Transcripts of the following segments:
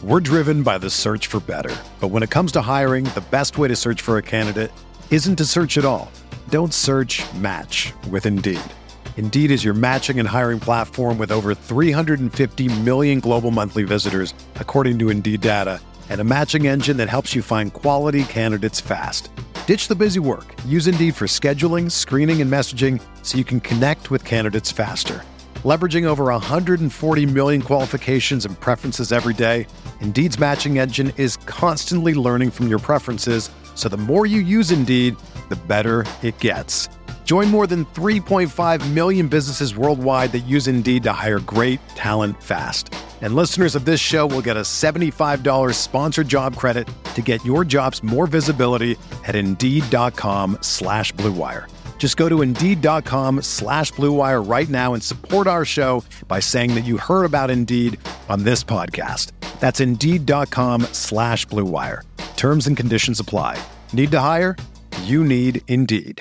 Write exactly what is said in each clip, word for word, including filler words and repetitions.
We're driven by the search for better. But when it comes to hiring, the best way to search for a candidate isn't to search at all. Don't search, match with Indeed. Indeed is your matching and hiring platform with over three hundred fifty million global monthly visitors, according to Indeed data, and a matching engine that helps you find quality candidates fast. Ditch the busy work. Use Indeed for scheduling, screening, and messaging so you can connect with candidates faster. Leveraging over one hundred forty million qualifications and preferences every day, Indeed's matching engine is constantly learning from your preferences, so the more you use Indeed, the better it gets. Join more than three point five million businesses worldwide that use Indeed to hire great talent fast. And listeners of this show will get a seventy-five dollars sponsored job credit to get your jobs more visibility at Indeed.com slash Blue Wire. Just go to Indeed.com slash Blue Wire right now and support our show by saying that you heard about Indeed on this podcast. That's Indeed.com slash Blue Wire. Terms and conditions apply. Need to hire? You need Indeed.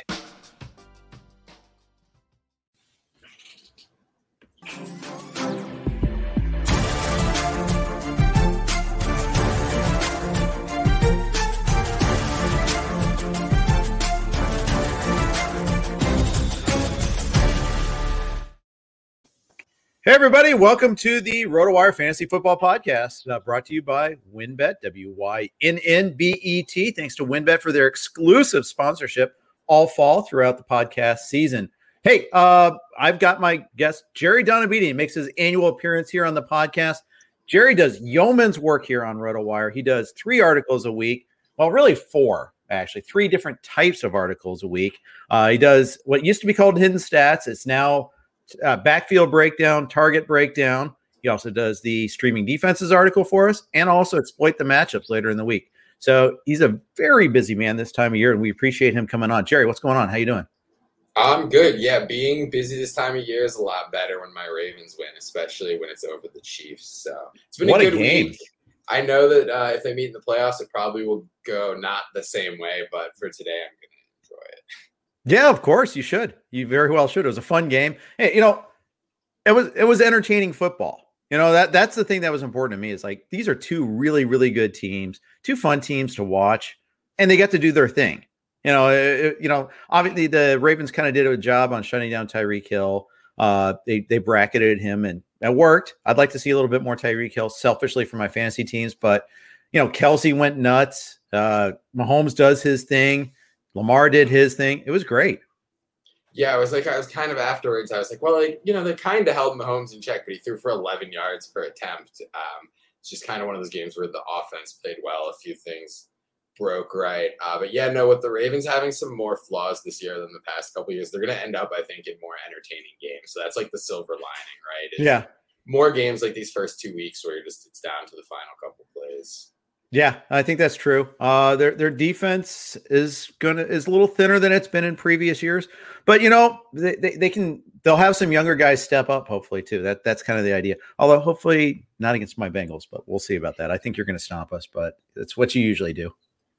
Hey, everybody. Welcome to the RotoWire Fantasy Football Podcast, uh, brought to you by WynnBET, W Y N N B E T. Thanks to WynnBET for their exclusive sponsorship all fall throughout the podcast season. Hey, uh, I've got my guest, Jerry Donabedian. He makes his annual appearance here on the podcast. Jerry does yeoman's work here on RotoWire. He does three articles a week. Well, really four, actually. Three different types of articles a week. Uh, he does what used to be called Hidden Stats. It's now Uh, backfield breakdown, target breakdown. He also does the streaming defenses article for us and also exploit the matchups later in the week. So he's a very busy man this time of year, and we appreciate him coming on. Jerry, what's going on? How you doing? I'm good. Yeah, being busy this time of year is a lot better when my Ravens win, especially when it's over the Chiefs. So it's been what a good a game. week. I know that uh, if they meet in the playoffs, it probably will go not the same way, but for today, I'm going to enjoy it. Yeah, of course you should. You very well should. It was a fun game. Hey, you know, it was it was entertaining football. You know, that that's the thing that was important to me is like these are two really, really good teams, two fun teams to watch, and they get to do their thing. You know, it, you know, obviously the Ravens kind of did a job on shutting down Tyreek Hill. Uh, they they bracketed him and it worked. I'd like to see a little bit more Tyreek Hill selfishly for my fantasy teams, but you know, Kelsey went nuts. Uh, Mahomes does his thing. Lamar did his thing. It was great. Yeah, I was like, I was kind of afterwards. I was like, well, like, you know, they kind of held Mahomes in check, but he threw for eleven yards per attempt. Um, it's just kind of one of those games where the offense played well. A few things broke right. Uh, but yeah, no, with the Ravens having some more flaws this year than the past couple of years, they're going to end up, I think, in more entertaining games. So that's like the silver lining, right? It's yeah. More games like these first two weeks where you're just, it's down to the final couple plays. Yeah, I think that's true. Uh, their their defense is gonna is a little thinner than it's been in previous years, but you know they, they, they can they'll have some younger guys step up hopefully too. That that's kind of the idea. Although hopefully not against my Bengals, but we'll see about that. I think you're going to stomp us, but it's what you usually do.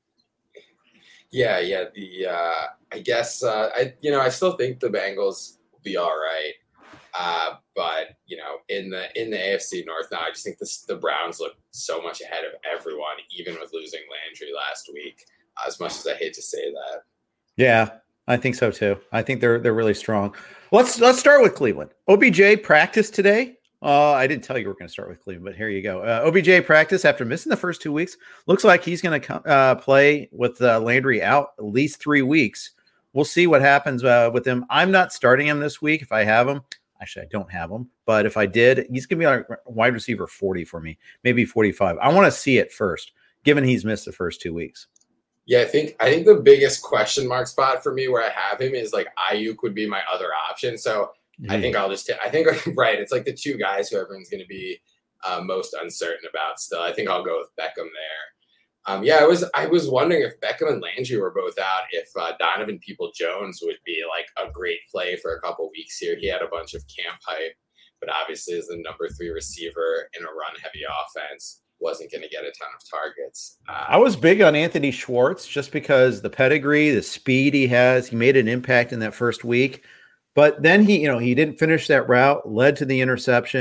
Yeah, yeah. The uh, I guess uh, I you know I still think the Bengals will be all right. Uh, but you know, in the in the A F C North now, I just think this, the Browns look so much ahead of everyone, even with losing Landry last week. Uh, as much as I hate to say that. Yeah, I think so too. I think they're they're really strong. Let's let's start with Cleveland. O B J practiced today. Uh, I didn't tell you we were going to start with Cleveland, but here you go. Uh, O B J practice after missing the first two weeks. Looks like he's going to uh, play with uh, Landry out at least three weeks. We'll see what happens uh, with him. I'm not starting him this week if I have him. Actually, I don't have him, but if I did, he's going to be on wide receiver forty for me, maybe forty-five. I want to see it first, given he's missed the first two weeks. Yeah, I think I think the biggest question mark spot for me where I have him is like Ayuk would be my other option. So mm-hmm. I think I'll just t- I think right. It's like the two guys who everyone's going to be uh, most uncertain about. Still, I think I'll go with Beckham there. Um, yeah, I was I was wondering if Beckham and Landry were both out, if uh, Donovan People-Jones would be like a great play for a couple weeks here. He had a bunch of camp hype, but obviously as the number three receiver in a run-heavy offense, wasn't going to get a ton of targets. Uh, I was big on Anthony Schwartz just because the pedigree, the speed he has. He made an impact in that first week. But then he, you know, he didn't finish that route, led to the interception.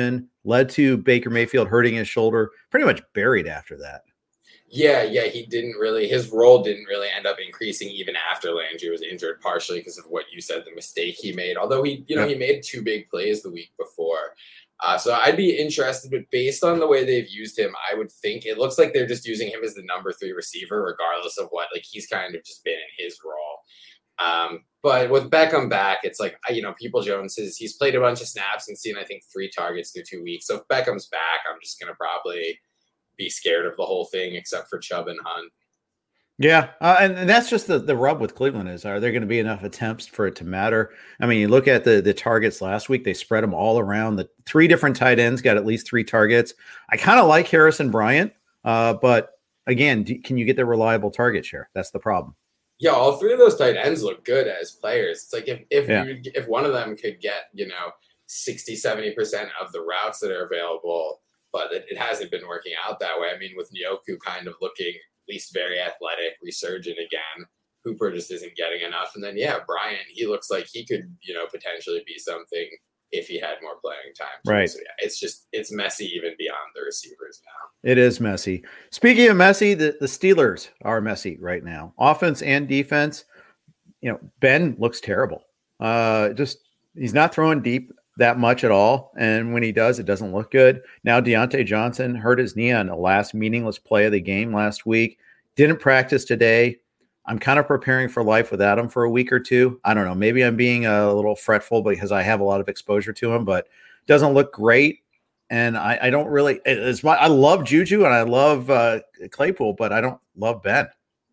led to Baker Mayfield hurting his shoulder, pretty much buried after that. Yeah, yeah, he didn't really, his role didn't really end up increasing even after Landry was injured, partially because of what you said, the mistake he made. Although he, you know, yep. he made two big plays the week before. Uh, so I'd be interested, but based on the way they've used him, I would think it looks like they're just using him as the number three receiver, regardless of what, like he's kind of just been in his role. Um, but with Beckham back, it's like, you know, People Jones is, he's played a bunch of snaps and seen, I think, three targets through two weeks. So if Beckham's back, I'm just going to probably be scared of the whole thing, except for Chubb and Hunt. Yeah, uh, and, and that's just the, the rub with Cleveland is, are there going to be enough attempts for it to matter? I mean, you look at the the targets last week, they spread them all around. The three different tight ends got at least three targets. I kind of like Harrison Bryant, uh, but again, do, can you get the reliable target share? That's the problem. Yeah, all three of those tight ends look good as players. It's like if if yeah. you, if one of them could get, you know, sixty, seventy percent of the routes that are available, but it, it hasn't been working out that way. I mean, with Njoku kind of looking at least very athletic, resurgent again, Hooper just isn't getting enough. And then, yeah, Bryant, he looks like he could, you know, potentially be something if he had more playing time. Right. So, yeah, it's just, it's messy even beyond the receivers now. It is messy. Speaking of messy, the, the Steelers are messy right now. Offense and defense. You know, Ben looks terrible. Uh, just, he's not throwing deep that much at all. And when he does, it doesn't look good. Now Deontay Johnson hurt his knee on the last meaningless play of the game last week. Didn't practice today. I'm kind of preparing for life without him for a week or two. I don't know. Maybe I'm being a little fretful because I have a lot of exposure to him, but doesn't look great. And I, I don't really, it's my, I love Juju and I love uh, Claypool, but I don't love Ben.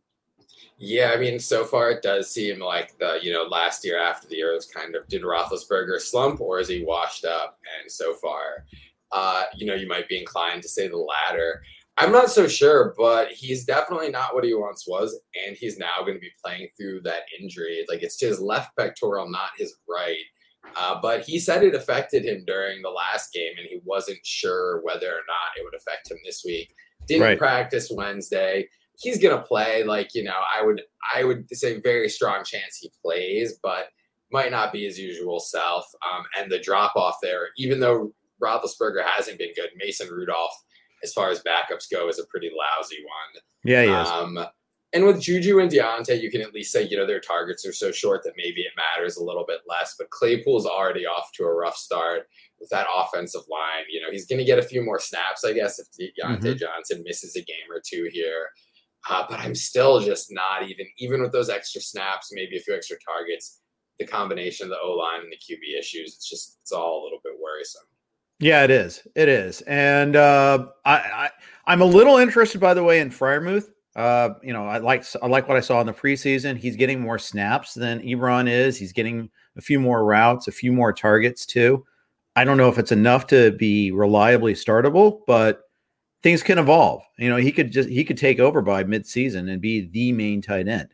Yeah, I mean, so far it does seem like the, you know, last year after the year was kind of, did Roethlisberger slump or is he washed up? And so far, uh, you know, you might be inclined to say the latter. I'm not so sure, but he's definitely not what he once was. And he's now going to be playing through that injury. Like it's his left pectoral, not his right. Uh, but he said it affected him during the last game and he wasn't sure whether or not it would affect him this week. Didn't right. practice Wednesday. He's going to play, like, you know, I would I would say very strong chance he plays, but might not be his usual self. Um, and the drop-off there, even though Roethlisberger hasn't been good, Mason Rudolph, as far as backups go, is a pretty lousy one. Yeah, he um, is. And with Juju and Deontay, you can at least say, you know, their targets are so short that maybe it matters a little bit less. But Claypool's already off to a rough start with that offensive line. You know, he's going to get a few more snaps, I guess, if Deontay mm-hmm. Johnson misses a game or two here. Uh, but I'm still just not even, even with those extra snaps, maybe a few extra targets, the combination of the O-line and the Q B issues, it's just, it's all a little bit worrisome. Yeah, it is. It is. And uh, I, I, I'm a little interested, by the way, in Freiermuth. Uh, you know, I like, I like what I saw in the preseason. He's getting more snaps than Ebron is. He's getting a few more routes, a few more targets too. I don't know if it's enough to be reliably startable, but things can evolve. You know, he could just, he could take over by mid-season and be the main tight end.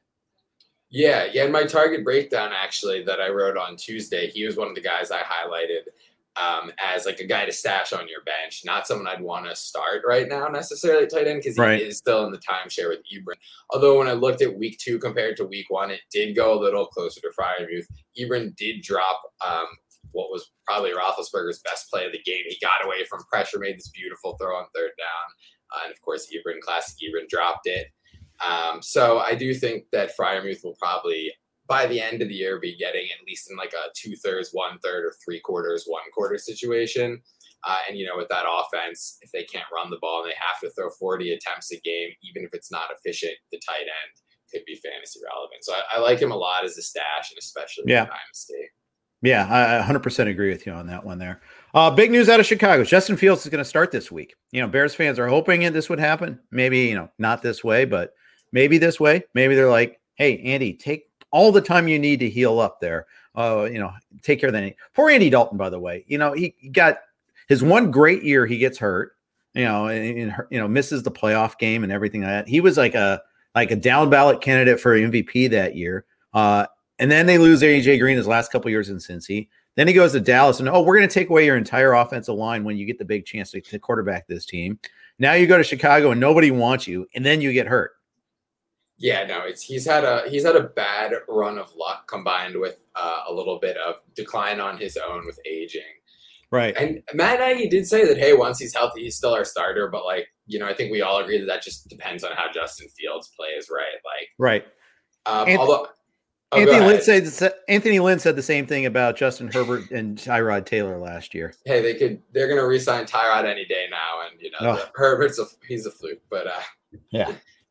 Yeah. Yeah. In my target breakdown, actually, that I wrote on Tuesday, he was one of the guys I highlighted um, as like a guy to stash on your bench, not someone I'd want to start right now necessarily tight end because he right. is still in the timeshare with Ebron. Although when I looked at week two compared to week one, it did go a little closer to Freiermuth. Ebron did drop um, what was probably Roethlisberger's best play of the game. He got away from pressure, made this beautiful throw on third down. Uh, and of course, Ebron, classic Ebron, dropped it. Um, so I do think that Freiermuth will probably, by the end of the year, be getting at least in like a two thirds, one third, or three quarters, one quarter situation. Uh, and, you know, with that offense, if they can't run the ball and they have to throw forty attempts a game, even if it's not efficient, the tight end could be fantasy relevant. So I, I like him a lot as a stash, and especially yeah. for Dynasty. Yeah, I one hundred percent agree with you on that one there. Uh, big news out of Chicago. Justin Fields is going to start this week. You know, Bears fans are hoping that this would happen. Maybe, you know, not this way, but maybe this way. Maybe they're like, hey, Andy, take all the time you need to heal up there. Uh, you know, take care of that. Poor Andy Dalton, by the way. You know, he got his one great year. He gets hurt, you know, and, and you know, misses the playoff game and everything like that. He was like a like a down ballot candidate for M V P that year. Uh, and then they lose A J Green his last couple years in Cincy. Then he goes to Dallas and, oh, we're going to take away your entire offensive line when you get the big chance to, to quarterback this team. Now you go to Chicago and nobody wants you, and then you get hurt. Yeah, no, it's he's had a he's had a bad run of luck combined with uh, a little bit of decline on his own with aging. Right. And Matt Nagy did say that, hey, once he's healthy, he's still our starter. But, like, you know, I think we all agree that that just depends on how Justin Fields plays, right? Like, right. Um, Anthony, although, oh, Anthony Lynn said Anthony Lynn said the same thing about Justin Herbert and Tyrod Taylor last year. Hey, they could they're going to re-sign Tyrod any day now, and you know oh. the, Herbert's a, he's a fluke. But uh, yeah,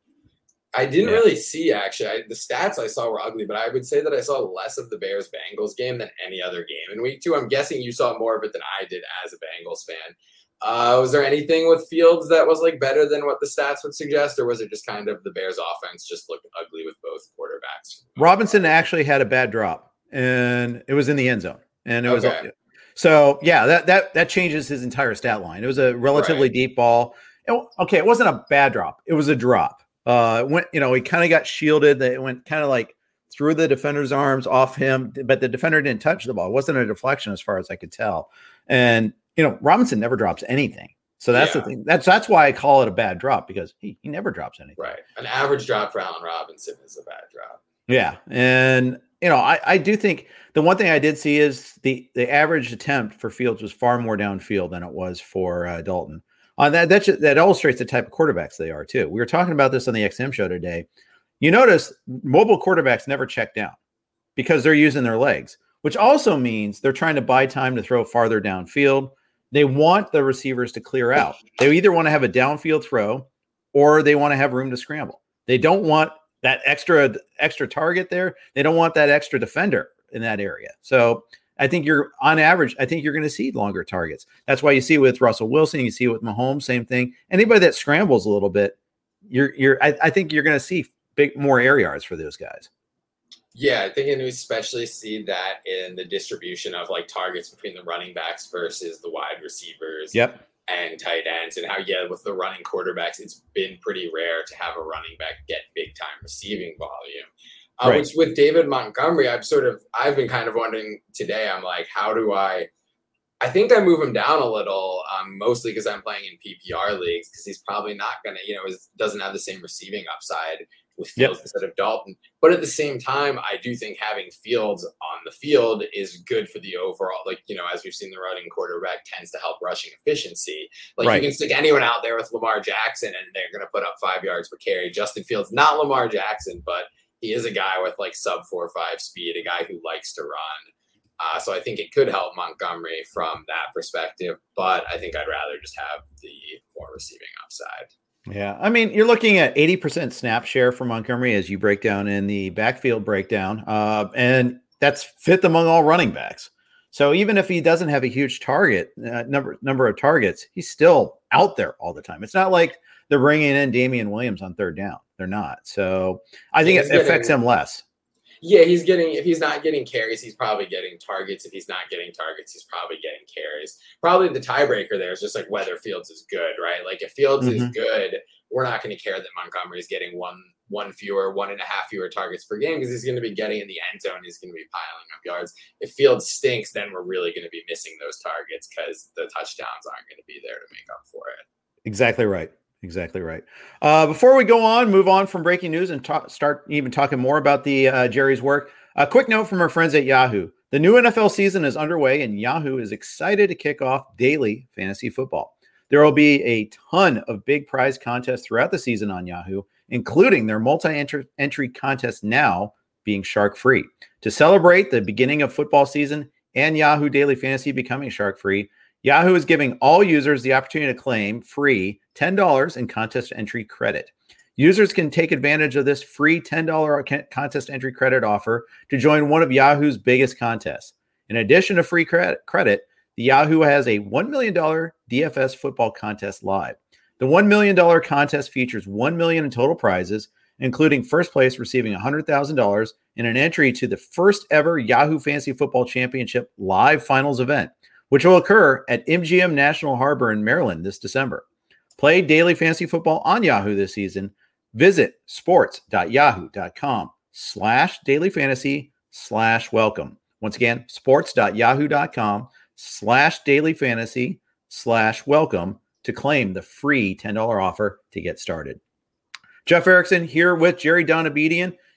I didn't yeah. really see actually I, the stats I saw were ugly, but I would say that I saw less of the Bears Bengals game than any other game in week two. I'm guessing you saw more of it than I did as a Bengals fan. Uh, was there anything with Fields that was like better than what the stats would suggest, or was it just kind of the Bears offense just looked ugly with both quarterbacks? Robinson actually had a bad drop, and it was in the end zone, and it was okay. so yeah that that that changes his entire stat line. It was a relatively right. deep ball. It, okay, it wasn't a bad drop; it was a drop. Uh, it went you know he kind of got shielded. It went kind of like through the defender's arms off him, but the defender didn't touch the ball. It wasn't a deflection as far as I could tell, and. You know, Robinson never drops anything. So that's yeah. the thing. That's that's why I call it a bad drop, because he, he never drops anything. Right. An average drop for Allen Robinson is a bad drop. Yeah. And, you know, I, I do think the one thing I did see is the, the average attempt for Fields was far more downfield than it was for uh, Dalton. On uh, that, that, just, that illustrates the type of quarterbacks they are, too. We were talking about this on the X M show today. You notice mobile quarterbacks never check down because they're using their legs, which also means they're trying to buy time to throw farther downfield. They want the receivers to clear out. They either want to have a downfield throw or they want to have room to scramble. They don't want that extra extra target there. They don't want that extra defender in that area. So I think you're on average, I think you're going to see longer targets. That's why you see with Russell Wilson, you see with Mahomes, same thing. Anybody that scrambles a little bit, you're you're I, I think you're going to see big more air yards for those guys. Yeah, I think and we especially see that in the distribution of like targets between the running backs versus the wide receivers yep. and tight ends, and how, yeah, with the running quarterbacks, it's been pretty rare to have a running back get big time receiving volume. Uh, right. Which with David Montgomery, I've sort of, I've been kind of wondering today, I'm like, how do I, I think I move him down a little, um, mostly because I'm playing in P P R leagues, because he's probably not going to, you know, is, doesn't have the same receiving upside with Fields yep. instead of Dalton. But at the same time, I do think having Fields on the field is good for the overall, like, you know, as we've seen, the running quarterback tends to help rushing efficiency. Like right. you can stick anyone out there with Lamar Jackson and they're going to put up five yards per carry. Justin Fields, not Lamar Jackson, but he is a guy with like sub four or five speed, a guy who likes to run. Uh, so I think it could help Montgomery from that perspective, but I think I'd rather just have the more receiving upside. Yeah, I mean, you're looking at eighty percent snap share for Montgomery as you break down in the backfield breakdown, uh, and that's fifth among all running backs. So even if he doesn't have a huge target uh, number number of targets, he's still out there all the time. It's not like they're bringing in Damian Williams on third down. They're not. So I think it affects him less. Yeah, he's getting, if he's not getting carries, he's probably getting targets. If he's not getting targets, he's probably getting carries. Probably the tiebreaker there is just like whether Fields is good, right? Like if Fields mm-hmm. is good, we're not going to care that Montgomery is getting one, one fewer, one and a half fewer targets per game, because he's going to be getting in the end zone. He's going to be piling up yards. If Fields stinks, then we're really going to be missing those targets because the touchdowns aren't going to be there to make up for it. Exactly right. Exactly right. Uh, before we go on, move on from breaking news and talk, start even talking more about the uh, Jerry's work. A quick note from our friends at Yahoo. The new N F L season is underway, and Yahoo is excited to kick off daily fantasy football. There will be a ton of big prize contests throughout the season on Yahoo, including their multi-entry contest now being shark-free. To celebrate the beginning of football season and Yahoo Daily Fantasy becoming shark-free, Yahoo is giving all users the opportunity to claim free ten dollars in contest entry credit. Users can take advantage of this free ten dollars contest entry credit offer to join one of Yahoo's biggest contests. In addition to free credit, the Yahoo has a one million dollars D F S football contest live. The one million dollars contest features one million dollars in total prizes, including first place receiving one hundred thousand dollars and an entry to the first ever Yahoo Fantasy Football Championship live finals event, which will occur at M G M National Harbor in Maryland this December. Play daily fantasy football on Yahoo this season. Visit sports.yahoo.com slash daily fantasy slash welcome. Once again, sports.yahoo.com slash daily fantasy slash welcome to claim the free ten dollars offer to get started. Jeff Erickson here with Jerry Donabedian.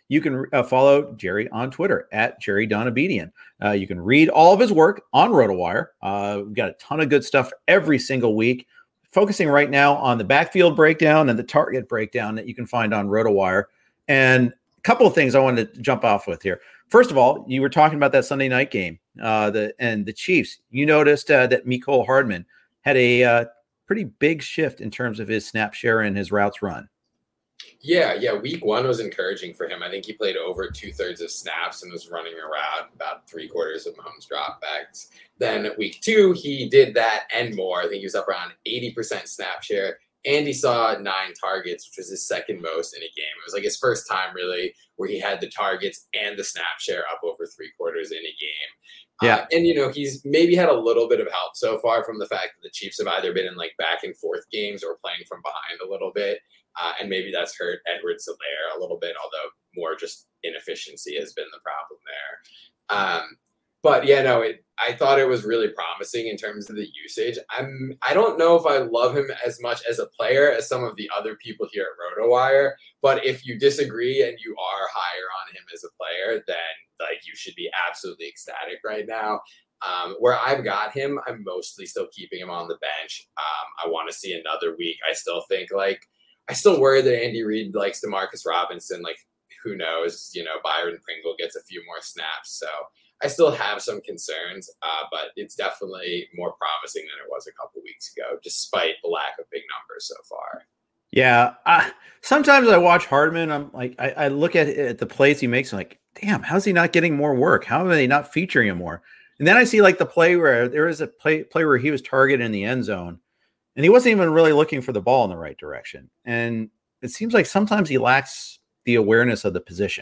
you can uh, follow Jerry on Twitter at Jerry Donabedian. Uh, you can read all of his work on RotoWire. Uh, we've got a ton of good stuff every single week, focusing right now on the backfield breakdown and the target breakdown that you can find on RotoWire. And a couple of things I wanted to jump off with here. First of all, you were talking about that Sunday night game, uh, the and the Chiefs. You noticed uh, that Mecole Hardman had a uh, pretty big shift in terms of his snap share and his routes run. Yeah, yeah. Week one was encouraging for him. I think he played over two thirds of snaps and was running around about three quarters of Mahomes dropbacks. Then week two, he did that and more. I think he was up around eighty percent snap share. And he saw nine targets, which was his second most in a game. It was like his first time really where he had the targets and the snap share up over three quarters in a game. Yeah. Uh, and, you know, he's maybe had a little bit of help so far from the fact that the Chiefs have either been in like back and forth games or playing from behind a little bit. Uh, and maybe that's hurt Edwards-Helaire a little bit, although more just inefficiency has been the problem there. Um, But yeah, no, it, I thought it was really promising in terms of the usage. I'm, I don't know if I love him as much as a player as some of the other people here at RotoWire. But if you disagree and you are higher on him as a player, then like you should be absolutely ecstatic right now. Um, where I've got him, I'm mostly still keeping him on the bench. Um, I want to see another week. I still think like I still worry that Andy Reid likes DeMarcus Robinson. Like who knows? You know, Byron Pringle gets a few more snaps, so. I still have some concerns, uh, but it's definitely more promising than it was a couple weeks ago, despite the lack of big numbers so far. Yeah. Uh, sometimes I watch Hardman. I'm like, I, I look at, at the plays he makes. I'm like, damn, how's he not getting more work? How are they not featuring him more? And then I see like the play where there is a play, play where he was targeted in the end zone and he wasn't even really looking for the ball in the right direction. And it seems like sometimes he lacks the awareness of the position.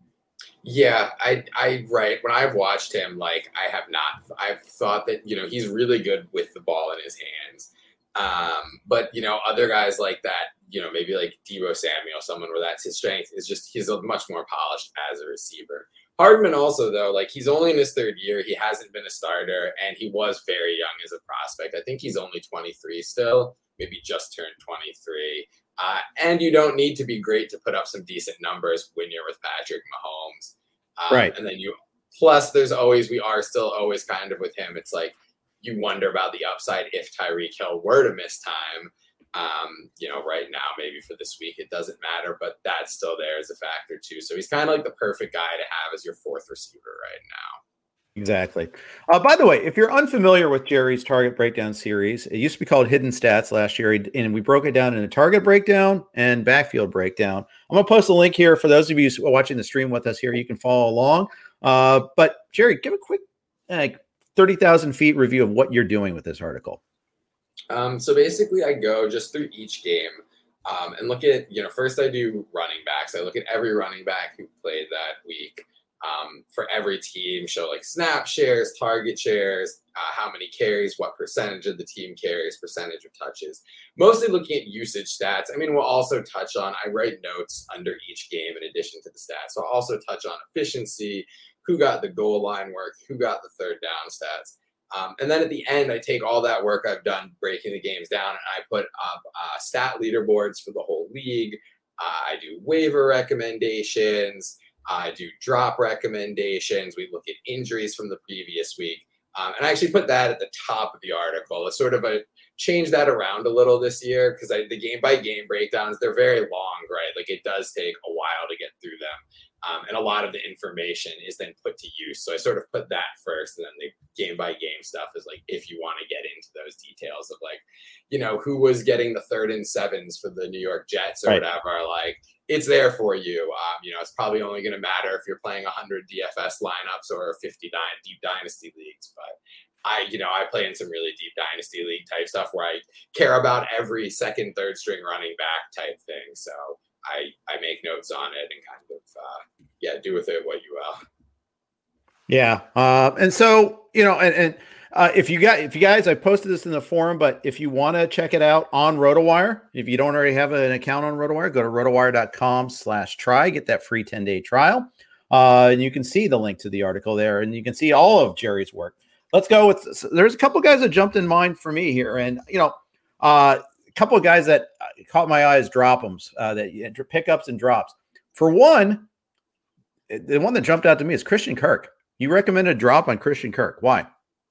Yeah, I, I, right. When I've watched him, like I have not, I've thought that, you know, he's really good with the ball in his hands. Um, but, you know, other guys like that, you know, maybe like Deebo Samuel, someone where that's his strength is just, he's a much more polished as a receiver. Hardman also, though, like he's only in his third year. He hasn't been a starter and he was very young as a prospect. I think he's only twenty-three still, maybe just turned twenty-three. Uh, and you don't need to be great to put up some decent numbers when you're with Patrick Mahomes. Um, right. And then you, plus there's always, we are still always kind of with him. It's like, you wonder about the upside if Tyreek Hill were to miss time. Um, you know, right now, maybe for this week, it doesn't matter, but that's still there as a factor too. So he's kind of like the perfect guy to have as your fourth receiver right now. Exactly. Uh, by the way, if you're unfamiliar with Jerry's Target Breakdown series, it used to be called Hidden Stats last year, and we broke it down into Target Breakdown and Backfield Breakdown. I'm going to post a link here for those of you watching the stream with us here. You can follow along. Uh, but, Jerry, give a quick like thirty thousand feet review of what you're doing with this article. Um, so basically, I go just through each game um, and look at, you know, first I do running backs. I look at every running back who played that week. Um, for every team, show like snap shares, target shares, uh, how many carries, what percentage of the team carries, percentage of touches. Mostly looking at usage stats. I mean, we'll also touch on, I write notes under each game in addition to the stats. So I'll also touch on efficiency, who got the goal line work, who got the third down stats. Um, and then at the end, I take all that work I've done breaking the games down and I put up uh, stat leaderboards for the whole league. Uh, I do waiver recommendations. I do drop recommendations. We look at injuries from the previous week. Um, and I actually put that at the top of the article. It's sort of a change that around a little this year because the game by game breakdowns, they're very long, right? Like it does take a while to get through them. Um, and a lot of the information is then put to use. So I sort of put that first. And then the game by game stuff is like, if you want to get into those details of like, you know, who was getting the third and sevens for the New York Jets or right. whatever, like, it's there for you. Um, you know, it's probably only going to matter if you're playing one hundred D F S lineups or fifty-nine deep dynasty leagues. But I, you know, I play in some really deep dynasty league type stuff where I care about every second, third string running back type thing. So I, I make notes on it and kind of, uh, yeah, do with it what you will. Yeah. Uh, and so, you know, and, and uh, if you got, if you guys, I posted this in the forum, but if you want to check it out on RotoWire, if you don't already have an account on RotoWire, go to rotowire.com slash try, get that free ten day trial. Uh, and you can see the link to the article there and you can see all of Jerry's work. Let's go with, there's a couple guys that jumped in mind for me here. And, you know, uh, a couple of guys that caught my eyes, drop-ems, uh, that pickups and drops. For one, the one that jumped out to me is Christian Kirk. You recommended a drop on Christian Kirk. Why?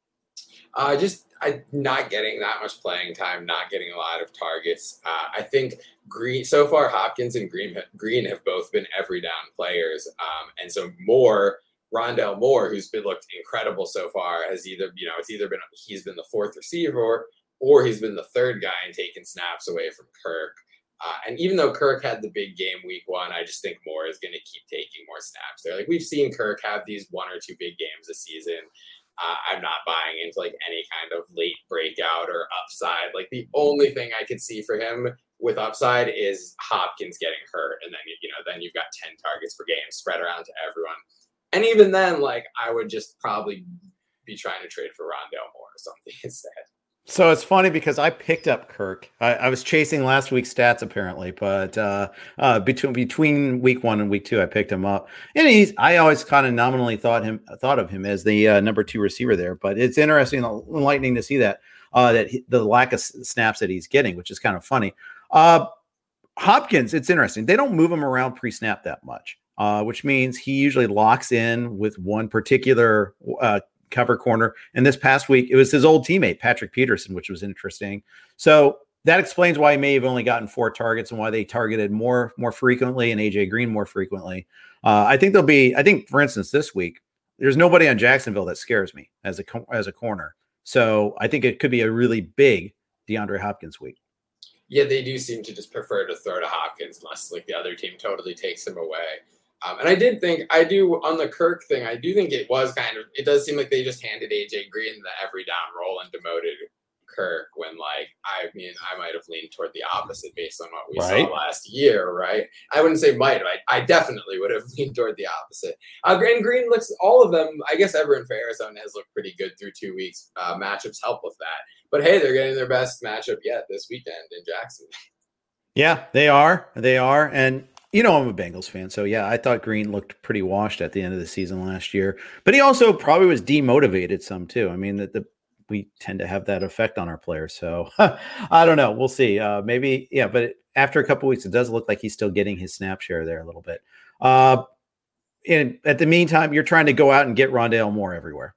Uh, just I not getting that much playing time, not getting a lot of targets. Uh, I think Green so far, Hopkins and Green Green have both been every down players, um, and so Moore, Rondale Moore, who's been looked incredible so far, has either you know it's either been he's been the fourth receiver or he's been the third guy and taken snaps away from Kirk. Uh, and even though Kirk had the big game week one, I just think Moore is going to keep taking more snaps there. Like we've seen Kirk have these one or two big games this season. Uh, I'm not buying into like any kind of late breakout or upside. Like the only thing I could see for him with upside is Hopkins getting hurt, and then you know then you've got ten targets per game spread around to everyone. And even then, like I would just probably be trying to trade for Rondale Moore or something instead. So it's funny because I picked up Kirk. I, I was chasing last week's stats apparently, but uh, uh, between between week one and week two, I picked him up. And he's I always kind of nominally thought him thought of him as the uh, number two receiver there. But it's interesting, enlightening to see that uh, that he, the lack of snaps that he's getting, which is kind of funny. Uh, Hopkins, it's interesting. They don't move him around pre-snap that much, uh, which means he usually locks in with one particular uh, cover corner. And this past week, it was his old teammate, Patrick Peterson, which was interesting. So that explains why he may have only gotten four targets and why they targeted more, more frequently and A J Green more frequently. Uh, I think there'll be, I think, for instance, this week, there's nobody on Jacksonville that scares me as a, as a corner. So I think it could be a really big DeAndre Hopkins week. Yeah, they do seem to just prefer to throw to Hopkins unless like the other team totally takes him away. Um, and I did think, I do, on the Kirk thing, I do think it was kind of, it does seem like they just handed A J Green the every down role and demoted Kirk when, like, I mean, I might have leaned toward the opposite based on what we right. saw last year, right? I wouldn't say might, I, I definitely would have leaned toward the opposite. Uh, and Green looks, all of them, I guess everyone for Arizona has looked pretty good through two weeks. Uh, matchups help with that. But hey, they're getting their best matchup yet this weekend in Jacksonville. Yeah, they are. They are. And you know, I'm a Bengals fan, so yeah, I thought Green looked pretty washed at the end of the season last year, but he also probably was demotivated some too. I mean, that the we tend to have that effect on our players, so I don't know. We'll see. Uh, maybe, yeah, but after a couple of weeks, it does look like he's still getting his snap share there a little bit. Uh, and at the meantime, you're trying to go out and get Rondale Moore everywhere.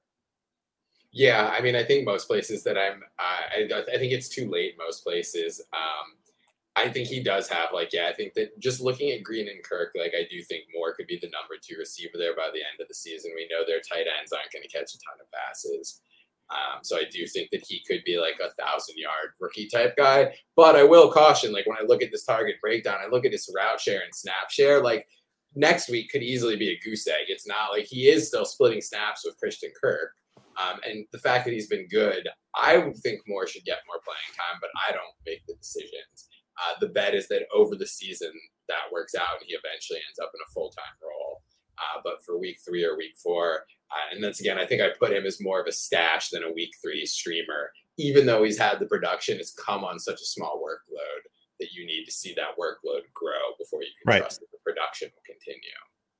Yeah, I mean, I think most places that I'm, uh, I, I think it's too late. Most places. Um, I think he does have, like, yeah, I think that just looking at Green and Kirk, like, I do think Moore could be the number two receiver there by the end of the season. We know their tight ends aren't going to catch a ton of passes. Um, so I do think that he could be like a thousand yard rookie type guy. But I will caution, like, when I look at this target breakdown, I look at his route share and snap share, like, next week could easily be a goose egg. It's not like he is still splitting snaps with Christian Kirk. Um, and the fact that he's been good, I would think Moore should get more playing time, but I don't make the decisions. Uh, the bet is that over the season that works out and he eventually ends up in a full-time role. Uh, but for week three or week four, uh, and that's again, I think I put him as more of a stash than a week three streamer, even though he's had the production, it's come on such a small workload that you need to see that workload grow before you can right. trust that the production will continue.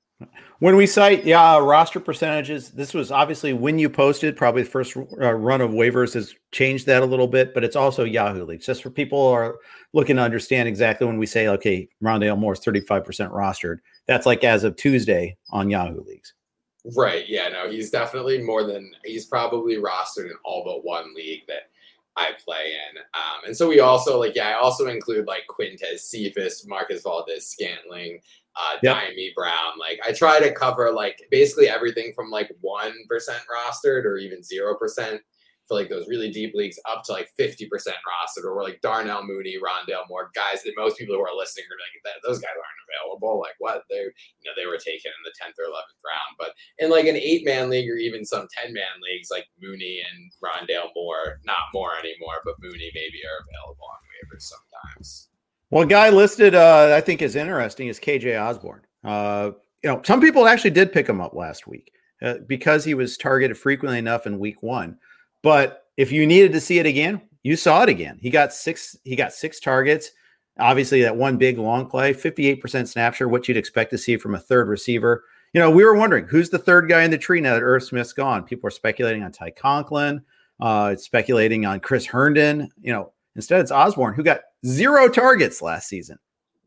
When we cite yeah roster percentages, this was obviously when you posted, probably the first uh, run of waivers has changed that a little bit, but it's also Yahoo Leagues. Just for people who are looking to understand exactly when we say, okay, Rondale Moore is thirty-five percent rostered, that's like as of Tuesday on Yahoo Leagues. Right. Yeah, no, he's definitely more than, he's probably rostered in all but one league that I play in. Um, and so we also, like, yeah, I also include like Quintez Cephas, Marcus Valdez-Scantling, Uh, yep. Diami Brown. Like, I try to cover like basically everything from like one percent rostered or even zero percent for like those really deep leagues up to like fifty percent rostered, or like Darnell Mooney, Rondale Moore, guys that most people who are listening are like, that those guys aren't available. Like, what? They, you know, they were taken in the tenth or eleventh round. But in like an eight man league or even some ten man leagues, like Mooney and Rondale Moore, not Moore anymore, but Mooney maybe are available on waivers sometimes. Well, a guy listed, uh, I think is interesting, is K J Osborne. Uh, you know, some people actually did pick him up last week uh, because he was targeted frequently enough in week one. But if you needed to see it again, you saw it again. He got six. He got six targets. Obviously, that one big long play, fifty-eight percent snap share, what you'd expect to see from a third receiver. You know, we were wondering who's the third guy in the tree now that Irv Smith's gone. People are speculating on Ty Conklin. Uh, it's speculating on Chris Herndon. You know, instead it's Osborne, who got zero targets last season.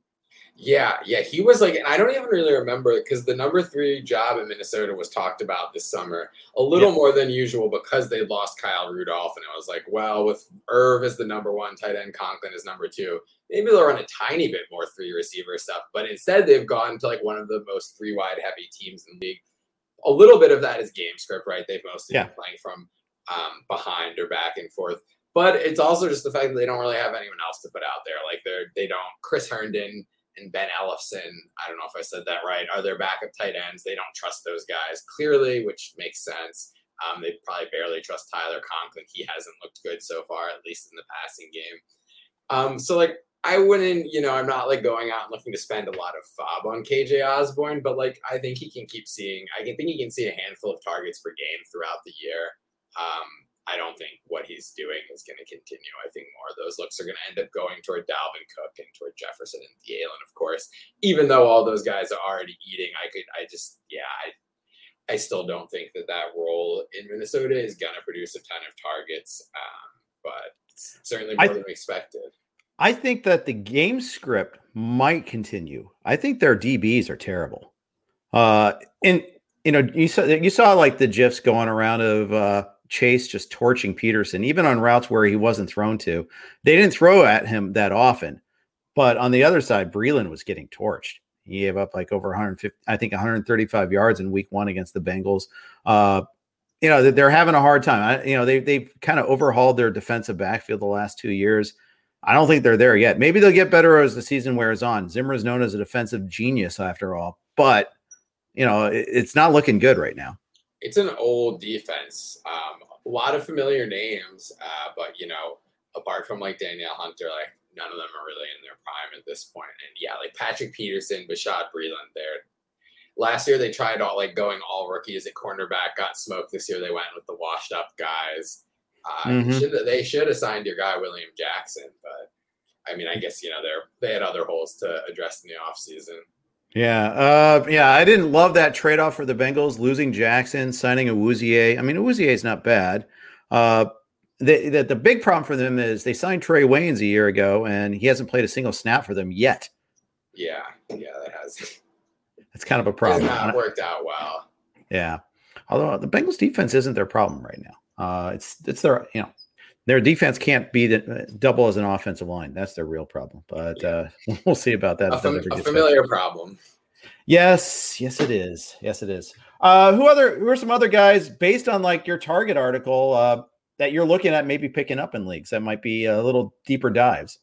Yeah, yeah, he was like, and I don't even really remember because the number three job in Minnesota was talked about this summer a little Yep. more than usual because they lost Kyle Rudolph, and it was like, well, with Irv as the number one tight end, Conklin is number two, maybe they'll run a tiny bit more three receiver stuff, but instead they've gone to like one of the most three wide heavy teams in the league. A little bit of that is game script, right? They've mostly Yeah. been playing from um, behind or back and forth. But it's also just the fact that they don't really have anyone else to put out there. Like they're they don't Chris Herndon and Ben Ellefson, I don't know if I said that right, are their backup tight ends. They don't trust those guys clearly, which makes sense. Um, they probably barely trust Tyler Conklin. He hasn't looked good so far, at least in the passing game. Um, so like I wouldn't, you know, I'm not like going out and looking to spend a lot of fob on K J Osborne, but like I think he can keep seeing, I can think he can see a handful of targets per game throughout the year. Um, I don't think what he's doing is going to continue. I think more of those looks are going to end up going toward Dalvin Cook and toward Jefferson and Thielen, of course. Even though all those guys are already eating, I could, I just, yeah, I, I still don't think that that role in Minnesota is going to produce a ton of targets, um, but certainly more I, than expected. I think that the game script might continue. I think their D Bs are terrible. Uh, and you know, you saw you saw like the gifs going around of uh, Chase just torching Peterson, even on routes where he wasn't thrown to. They didn't throw at him that often, but on the other side, Breeland was getting torched. He gave up like over one hundred fifty, I think, one hundred thirty-five yards in Week One against the Bengals. Uh, you know, they're having a hard time. I, you know, they they've kind of overhauled their defensive backfield the last two years. I don't think they're there yet. Maybe they'll get better as the season wears on. Zimmer is known as a defensive genius after all, but you know, it, it's not looking good right now. It's an old defense. Um, a lot of familiar names, uh, but you know, apart from like Danielle Hunter, like none of them are really in their prime at this point. And yeah, like Patrick Peterson, Bashaud Breeland, they're last year they tried all like going all rookies at cornerback, got smoked. This year they went with the washed up guys. Uh, mm-hmm. should, they should have signed your guy William Jackson, but I mean, I guess you know they're they had other holes to address in the offseason. Yeah, uh, yeah, I didn't love that trade off for the Bengals, losing Jackson, signing Awuzie. I mean, Awuzie is not bad. Uh, the, the the big problem for them is they signed Trey Waynes a year ago, and he hasn't played a single snap for them yet. Yeah, yeah, that has. That's kind of a problem. It's not worked out well. Yeah, although the Bengals defense isn't their problem right now. Uh, it's it's their you know their defense can't be the, double as an offensive line. That's their real problem. But uh, we'll see about that. A, fam- a familiar better. problem. Yes, yes, it is. Yes, it is. Uh, who other? Who are some other guys based on like your target article uh, that you're looking at maybe picking up in leagues that might be a little deeper dives?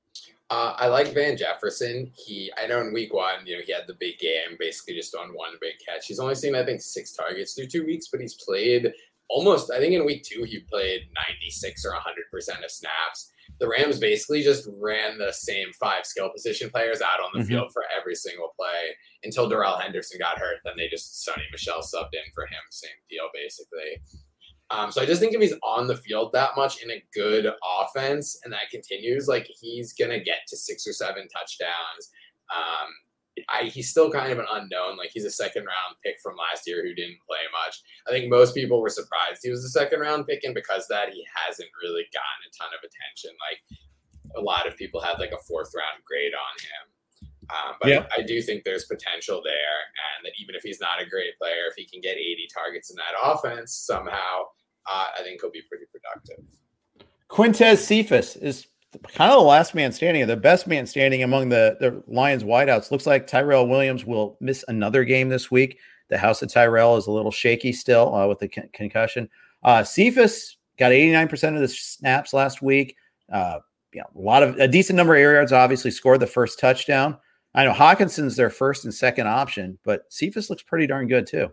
Uh, I like Van Jefferson. He, I know in week one, you know, he had the big game, basically just on one big catch. He's only seen, I think, six targets through two weeks, but he's played almost, I think in week two, he played ninety-six or one hundred percent of snaps. The Rams basically just ran the same five skill position players out on the mm-hmm. field for every single play until Darrell Henderson got hurt. Then they just, Sonny Michel subbed in for him. Same deal, basically. Um, so I just think if he's on the field that much in a good offense and that continues, like he's going to get to six or seven touchdowns. Um, I, he's still kind of an unknown. Like he's a second round pick from last year who didn't play much. I think most people were surprised he was a second round pick, and because of that he hasn't really gotten a ton of attention. Like a lot of people had like a fourth round grade on him. Um, but yeah. I do think there's potential there, and that even if he's not a great player, if he can get eighty targets in that offense somehow, uh, I think he'll be pretty productive. Quintez Cephus is kind of the last man standing, the best man standing among the, the Lions wideouts. Looks like Tyrell Williams will miss another game this week. The house of Tyrell is a little shaky still uh, with the con- concussion. Uh, Cephus got eighty-nine percent of the snaps last week. Uh, you know, a lot of a decent number of air yards, obviously scored the first touchdown. I know Hawkinson's their first and second option, but Cephus looks pretty darn good too.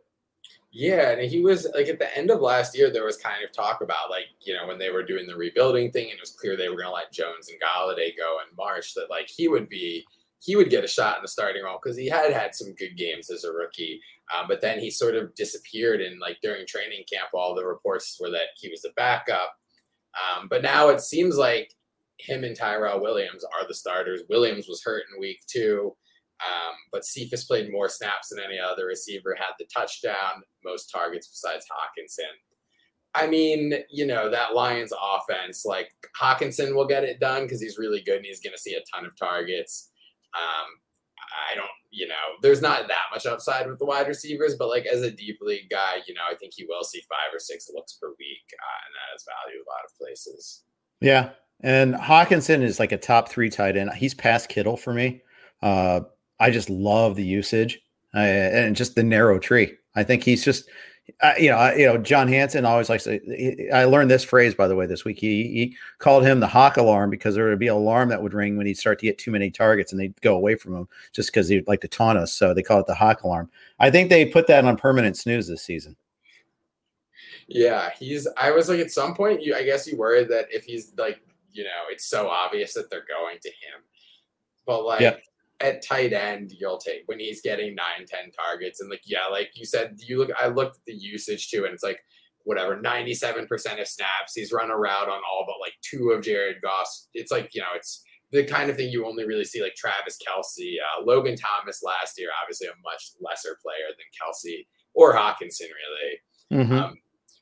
Yeah, and he was like at the end of last year, there was kind of talk about like, you know, when they were doing the rebuilding thing and it was clear they were going to let Jones and Galladay go in March, that like he would be, he would get a shot in the starting role because he had had some good games as a rookie. Um, but then he sort of disappeared, and like during training camp, all the reports were that he was a backup. Um, but now it seems like him and Tyrell Williams are the starters. Williams was hurt in week two. Um, but Cephus played more snaps than any other receiver, had the touchdown, most targets besides Hawkinson. I mean, you know, that Lions offense, like Hawkinson will get it done because he's really good and he's going to see a ton of targets. Um, I don't, you know, there's not that much upside with the wide receivers, but like as a deep league guy, you know, I think he will see five or six looks per week, uh, and that has value a lot of places. Yeah. And Hawkinson is like a top three tight end. He's past Kittle for me. Uh, I just love the usage uh, and just the narrow tree. I think he's just, uh, you know, I, you know, John Hansen always likes to, he, I learned this phrase, by the way, this week. He, he called him the hawk alarm because there would be an alarm that would ring when he'd start to get too many targets and they'd go away from him just because he'd like to taunt us. So they call it the hawk alarm. I think they put that on permanent snooze this season. Yeah, he's, I was like, at some point, you, I guess you worried that if he's like, you know, it's so obvious that they're going to him. But like yep. at tight end, you'll take when he's getting nine, ten targets. And like, yeah, like you said, you look, I looked at the usage too, and it's like whatever, ninety-seven percent of snaps. He's run a route on all but like two of Jared Goff's. It's like, you know, it's the kind of thing you only really see like Travis Kelce, uh, Logan Thomas last year, obviously a much lesser player than Kelce or Hawkinson, really. Mm-hmm. Um,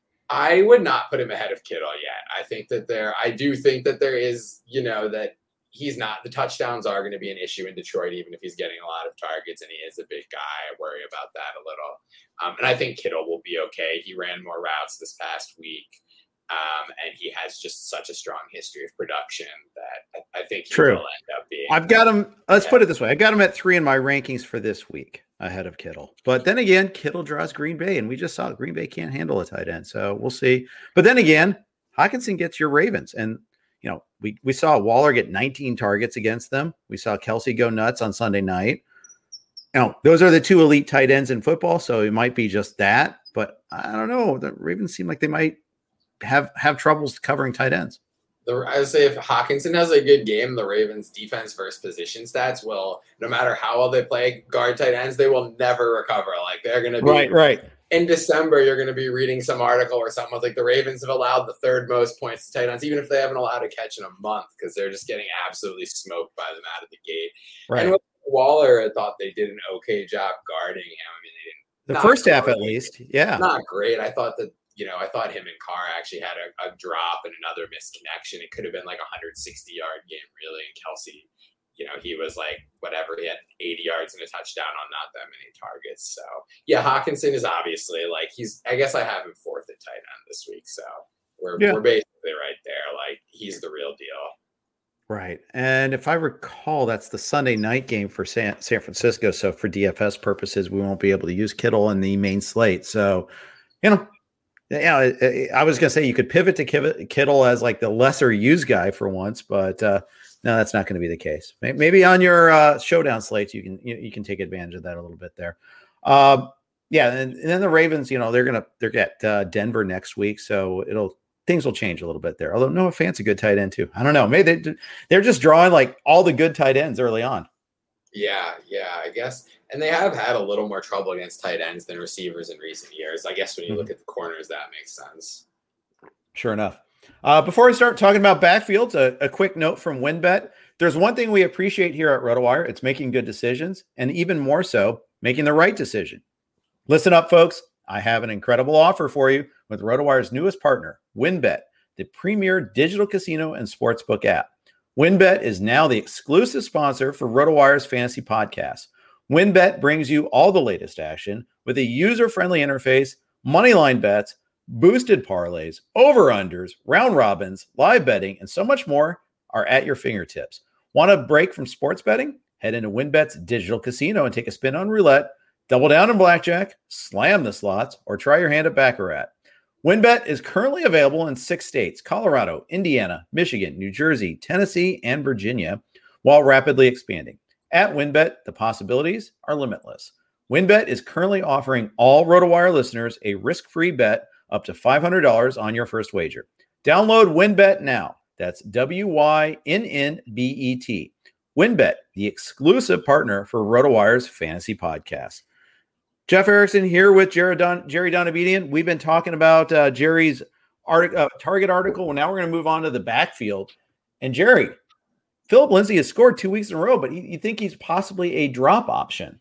I would not put him ahead of Kittle yet. I think that there, I do think that there is, you know, that he's not, the touchdowns are going to be an issue in Detroit, even if he's getting a lot of targets and he is a big guy. I worry about that a little. Um, and I think Kittle will be okay. He ran more routes this past week. Um, and he has just such a strong history of production that I, I think he True. will end up being. I've got him. Let's yeah. put it this way. I got him at three in my rankings for this week ahead of Kittle. But then again, Kittle draws Green Bay, and we just saw Green Bay can't handle a tight end. So we'll see. But then again, Hawkinson gets your Ravens. And, you know, we, we saw Waller get nineteen targets against them. We saw Kelce go nuts on Sunday night. You know, those are the two elite tight ends in football. So it might be just that. But I don't know. The Ravens seem like they might have have troubles covering tight ends. The, I would say if Hawkinson has a good game, the Ravens defense versus position stats will, no matter how well they play guard tight ends, they will never recover. Like they're going to be right, right. In December, you're going to be reading some article or something like the Ravens have allowed the third most points to tight ends, even if they haven't allowed a catch in a month, because they're just getting absolutely smoked by them out of the gate. Right. And with Waller, I thought they did an okay job guarding him. I mean, they didn't the first half at least, yeah, not great. I thought that. You know, I thought him and Carr actually had a, a drop and another misconnection. It could have been like a one hundred sixty yard game, really. And Kelce, you know, he was like, whatever, he had eighty yards and a touchdown on not that many targets. So, yeah, Hawkinson is obviously like, he's, I guess I have him fourth at tight end this week. So we're, yeah. we're basically right there. Like, he's the real deal. Right. And if I recall, that's the Sunday night game for San, San Francisco. So for D F S purposes, we won't be able to use Kittle in the main slate. So, you know, Yeah, I was going to say you could pivot to Kittle as like the lesser used guy for once, but uh, no, that's not going to be the case. Maybe on your uh, showdown slates, you can you, you can take advantage of that a little bit there. Um, yeah, and, and then the Ravens, you know, they're gonna they're at uh, Denver next week, so it'll things will change a little bit there. Although Noah Fant's a good tight end too. I don't know, maybe they they're just drawing like all the good tight ends early on. Yeah, yeah, I guess. And they have had a little more trouble against tight ends than receivers in recent years. I guess when you mm-hmm. look at the corners, that makes sense. Sure enough. Uh, before we start talking about backfields, a, a quick note from WynnBET. There's one thing we appreciate here at RotoWire. It's making good decisions, and even more so, making the right decision. Listen up, folks. I have an incredible offer for you with RotoWire's newest partner, WynnBET, the premier digital casino and sportsbook app. WynnBET is now the exclusive sponsor for RotoWire's fantasy podcast. WynnBET brings you all the latest action with a user-friendly interface, moneyline bets, boosted parlays, over-unders, round robins, live betting, and so much more are at your fingertips. Want a break from sports betting? Head into WynnBET's digital casino and take a spin on roulette, double down on blackjack, slam the slots, or try your hand at Baccarat. WynnBET is currently available in six states: Colorado, Indiana, Michigan, New Jersey, Tennessee, and Virginia, while rapidly expanding. At WynnBET, the possibilities are limitless. WynnBET is currently offering all RotoWire listeners a risk-free bet up to five hundred dollars on your first wager. Download WynnBET now. That's W Y N N B E T. WynnBET, the exclusive partner for RotoWire's fantasy podcast. Jeff Erickson here with Jared Don- Jerry Donabedian. We've been talking about uh, Jerry's art- uh, target article. Well, now we're going to move on to the backfield. And Jerry, Philip Lindsay has scored two weeks in a row, but you, you think he's possibly a drop option?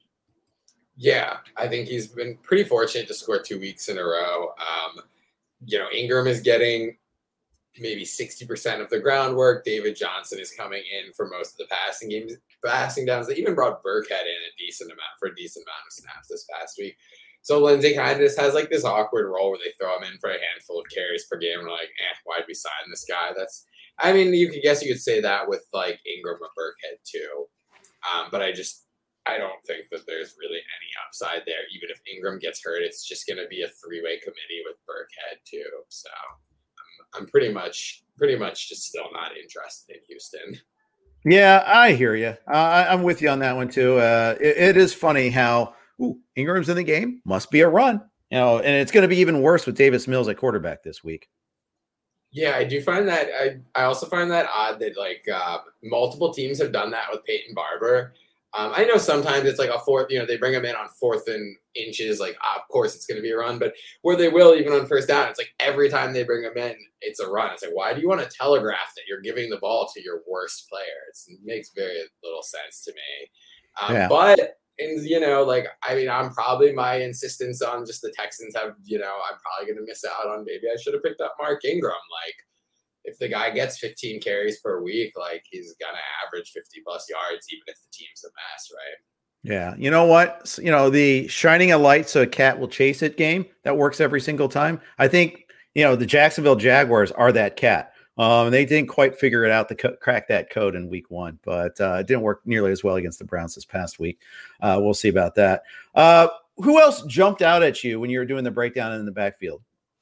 Yeah, I think he's been pretty fortunate to score two weeks in a row. Um, you know, Ingram is getting maybe sixty percent of the groundwork. David Johnson is coming in for most of the passing games, passing downs. They even brought Burkhead in a decent amount for a decent amount of snaps this past week. So Lindsay kind of just has like this awkward role where they throw him in for a handful of carries per game. And like, eh, why'd we sign this guy? That's, I mean, you could guess you could say that with like Ingram or Burkhead too. Um, but I just, I don't think that there's really any upside there. Even if Ingram gets hurt, it's just going to be a three-way committee with Burkhead too. So I'm, I'm pretty much, pretty much just still not interested in Houston. Yeah, I hear you. Uh, I'm with you on that one too. Uh, it, it is funny how ooh, Ingram's in the game, must be a run, you know, and it's going to be even worse with Davis Mills at quarterback this week. Yeah, I do find that. I, I also find that odd that like uh, multiple teams have done that with Peyton Barber. Um, I know sometimes it's like a fourth, you know, they bring him in on fourth and inches, like, of course it's going to be a run, but where they will, even on first down, it's like every time they bring him in, it's a run. It's like, why do you want to telegraph that you're giving the ball to your worst player? It's, it makes very little sense to me. Um, yeah. But, and, you know, like, I mean, I'm probably my insistence on just the Texans have, you know, I'm probably going to miss out on maybe I should have picked up Mark Ingram. Like, if the guy gets fifteen carries per week, like he's going to average fifty plus yards, even if the team's a mess, right? Yeah. You know what? You know, the shining a light so a cat will chase it game that works every single time. I think, you know, the Jacksonville Jaguars are that cat. Um, they didn't quite figure it out to co- crack that code in week one, but uh, it didn't work nearly as well against the Browns this past week. Uh, we'll see about that. Uh, who else jumped out at you when you were doing the breakdown in the backfield?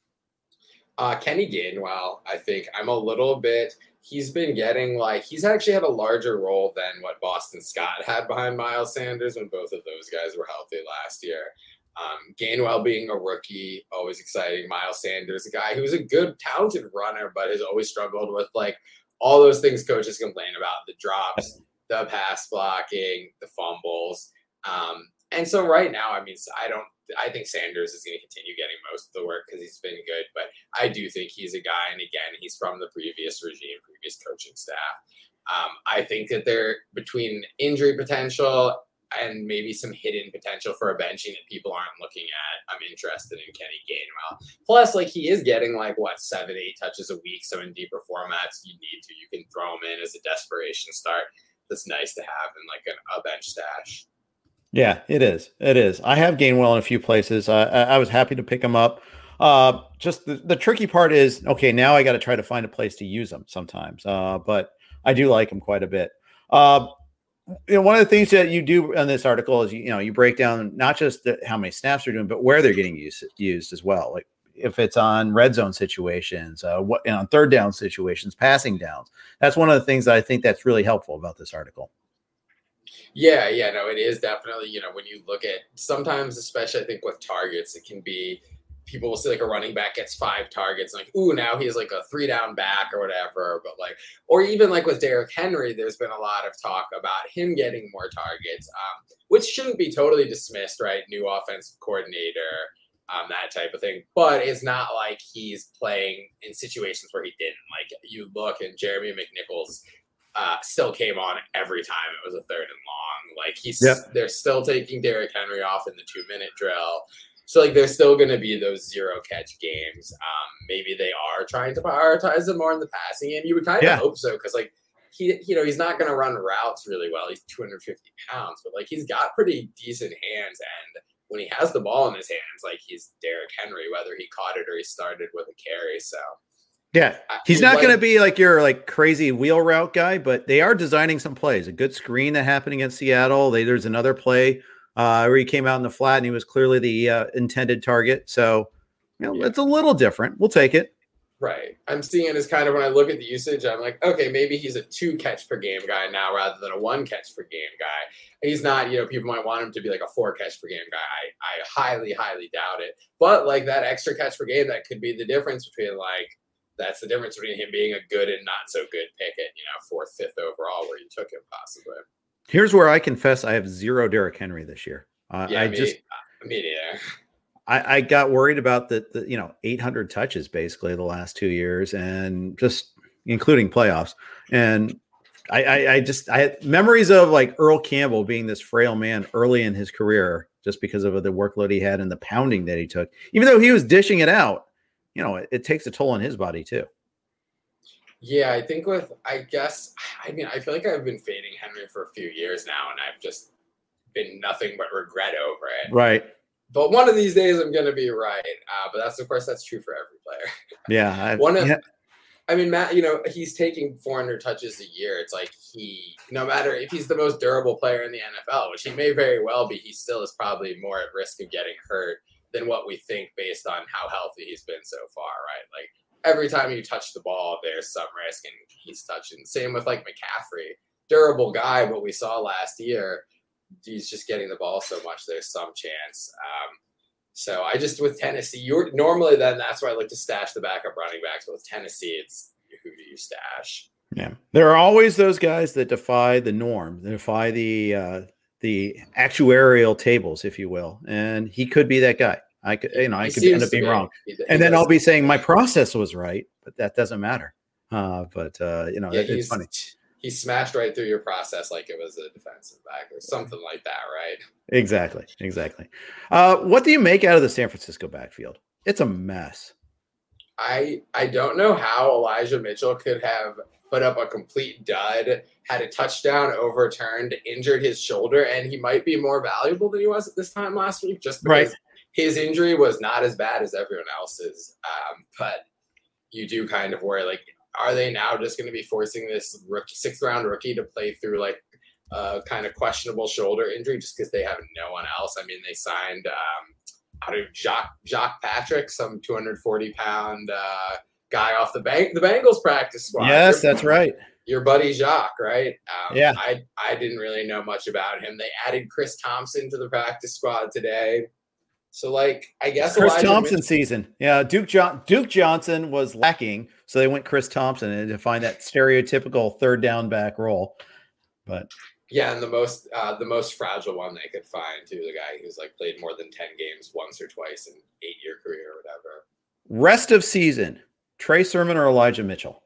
Uh, Kenny Gainwell, I think I'm a little bit, he's been getting like, he's actually had a larger role than what Boston Scott had behind Miles Sanders when both of those guys were healthy last year. Um, Gainwell being a rookie, always exciting. Miles Sanders, a guy who's a good, talented runner, but has always struggled with like all those things coaches complain about, the drops, the pass blocking, the fumbles. Um, and so right now, I mean, I don't, I think Sanders is going to continue getting most of the work because he's been good, but I do think he's a guy. And again, he's from the previous regime, previous coaching staff. Um, I think that they're between injury potential and maybe some hidden potential for a benching that people aren't looking at. I'm interested in Kenny Gainwell. Plus, like he is getting like what, seven, eight touches a week. So in deeper formats, you need to, you can throw him in as a desperation start. That's nice to have in like an, a bench stash. Yeah, it is. It is. I have Gainwell in a few places. Uh, I, I was happy to pick him up. Uh, just the, the tricky part is, okay, now I got to try to find a place to use him sometimes. Uh, but I do like him quite a bit. Uh, you know, one of the things that you do in this article is, you know, you break down not just the, how many snaps they're doing, but where they're getting used, used as well. Like if it's on red zone situations, uh, what and on third down situations, passing downs. That's one of the things that I think that's really helpful about this article. Yeah, yeah, no, it is definitely, you know, when you look at sometimes, especially I think with targets, it can be people will see like a running back gets five targets, like, ooh, now he's like a three down back or whatever. But like, or even like with Derrick Henry, there's been a lot of talk about him getting more targets, um, which shouldn't be totally dismissed, right? New offensive coordinator, um, that type of thing. But it's not like he's playing in situations where he didn't. Like you look and Jeremy McNichols Uh, still came on every time it was a third and long. Like he's, yep. They're still taking Derrick Henry off in the two minute drill. So like, there's still going to be those zero catch games. Um, maybe they are trying to prioritize them more in the passing game. You would kind yeah. of hope so. Cause like he, you know, he's not going to run routes really well. He's two hundred fifty pounds, but like, he's got pretty decent hands. And when he has the ball in his hands, like he's Derrick Henry, whether he caught it or he started with a carry. So yeah, he's not going to be like your like crazy wheel route guy, but they are designing some plays. A good screen that happened against Seattle. They, there's another play uh, where he came out in the flat and he was clearly the uh, intended target. So, you know, yeah. It's a little different. We'll take it. Right. I'm seeing it as kind of when I look at the usage, I'm like, okay, maybe he's a two catch per game guy now rather than a one catch per game guy. He's not, you know, people might want him to be like a four catch per game guy. I, I highly, highly doubt it. But like that extra catch per game, that could be the difference between like, that's the difference between him being a good and not so good pick at, you know, fourth, fifth overall where you took him possibly. Here's where I confess I have zero Derrick Henry this year. Uh, yeah, I me, just, uh, me neither. I, I got worried about the, the, you know, eight hundred touches basically the last two years and just including playoffs. And I, I, I just, I had memories of like Earl Campbell being this frail man early in his career just because of the workload he had and the pounding that he took, even though he was dishing it out. You know, it, it takes a toll on his body too. Yeah, I think with, I guess, I mean, I feel like I've been fading Henry for a few years now, and I've just been nothing but regret over it. Right. But one of these days I'm going to be right. Uh, but that's, of course, that's true for every player. Yeah. I, one of, yeah. I mean, Matt, you know, he's taking four hundred touches a year. It's like he, no matter if he's the most durable player in the N F L, which he may very well be, he still is probably more at risk of getting hurt than what we think based on how healthy he's been so far, right? Like, every time you touch the ball, there's some risk, and he's touching. Same with like McCaffrey, durable guy, but we saw last year, he's just getting the ball so much. There's some chance. Um, so I just, with Tennessee, you're normally then that's why I like to stash the backup running backs. But with Tennessee, it's who do you stash? Yeah, there are always those guys that defy the norm, that defy the uh, the actuarial tables, if you will, and he could be that guy. I could, you know, I could end up being wrong, he, he and then I'll be saying my process was right, but that doesn't matter. Uh, but uh, you know, yeah, it, it's funny. He smashed right through your process like it was a defensive back or something like that, right? Exactly, exactly. Uh, what do you make out of the San Francisco backfield? It's a mess. I I don't know how Elijah Mitchell could have put up a complete dud, had a touchdown overturned, injured his shoulder, and he might be more valuable than he was at this time last week, just because. Right. His injury was not as bad as everyone else's, um, but you do kind of worry, like, are they now just going to be forcing this rookie, sixth round rookie to play through like a kind of questionable shoulder injury just because they have no one else? I mean, they signed um, out of Jacques, Jacques Patrick, some two hundred forty pound uh, guy off the bank, the Bengals practice squad. Yes, your, that's right. Your buddy Jacques, right? Um, yeah. I, I didn't really know much about him. They added Chris Thompson to the practice squad today. So, like, I guess Chris Elijah Thompson Mitchell- season. Yeah, Duke John- Duke Johnson was lacking, so they went Chris Thompson to find that stereotypical third down back role. But yeah, and the most uh, the most fragile one they could find too, the guy who's like played more than ten games once or twice in eight year career or whatever. Rest of season, Trey Sermon or Elijah Mitchell?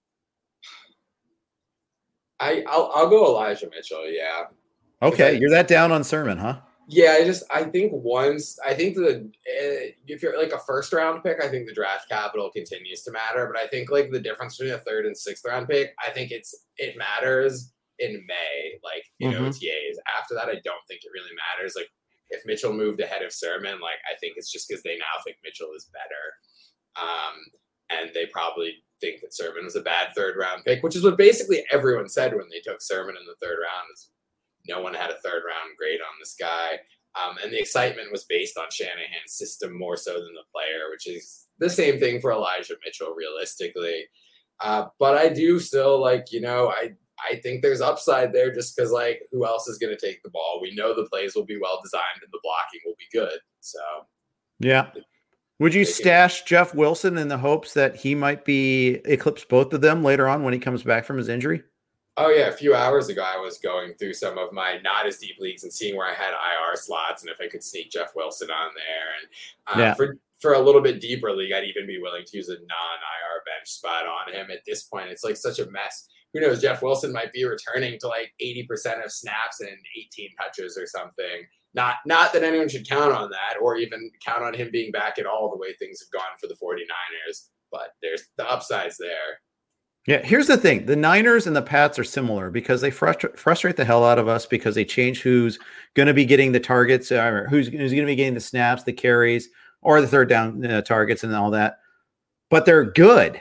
I I'll, I'll go Elijah Mitchell. Yeah. Okay, I, you're that down on Sermon, huh? Yeah, I just I think once I think the uh, if you're like a first round pick, I think the draft capital continues to matter. But I think like the difference between a third and sixth round pick, I think it's it matters in May, like in mm-hmm. O T As. After that, I don't think it really matters. Like if Mitchell moved ahead of Sermon, like I think it's just because they now think Mitchell is better, um, and they probably think that Sermon was a bad third round pick, which is what basically everyone said when they took Sermon in the third round. Is no one had a third round grade on this guy. Um, and the excitement was based on Shanahan's system more so than the player, which is the same thing for Elijah Mitchell, realistically. Uh, but I do still like, you know, I, I think there's upside there just because, like, who else is going to take the ball? We know the plays will be well designed and the blocking will be good. So, yeah. Would you stash Jeff Wilson in the hopes that he might be eclipse both of them later on when he comes back from his injury? Oh, yeah. A few hours ago, I was going through some of my not as deep leagues and seeing where I had I R slots and if I could sneak Jeff Wilson on there. And uh, yeah. for, for a little bit deeper league, I'd even be willing to use a non-I R bench spot on him. At this point, it's like such a mess. Who knows? Jeff Wilson might be returning to like eighty percent of snaps and eighteen touches or something. Not not that anyone should count on that or even count on him being back at all the way things have gone for the 49ers. But there's the upsides there. Yeah, here's the thing. The Niners and the Pats are similar because they frustra- frustrate the hell out of us because they change who's going to be getting the targets, or who's, who's going to be getting the snaps, the carries, or the third down uh, targets and all that. But they're good.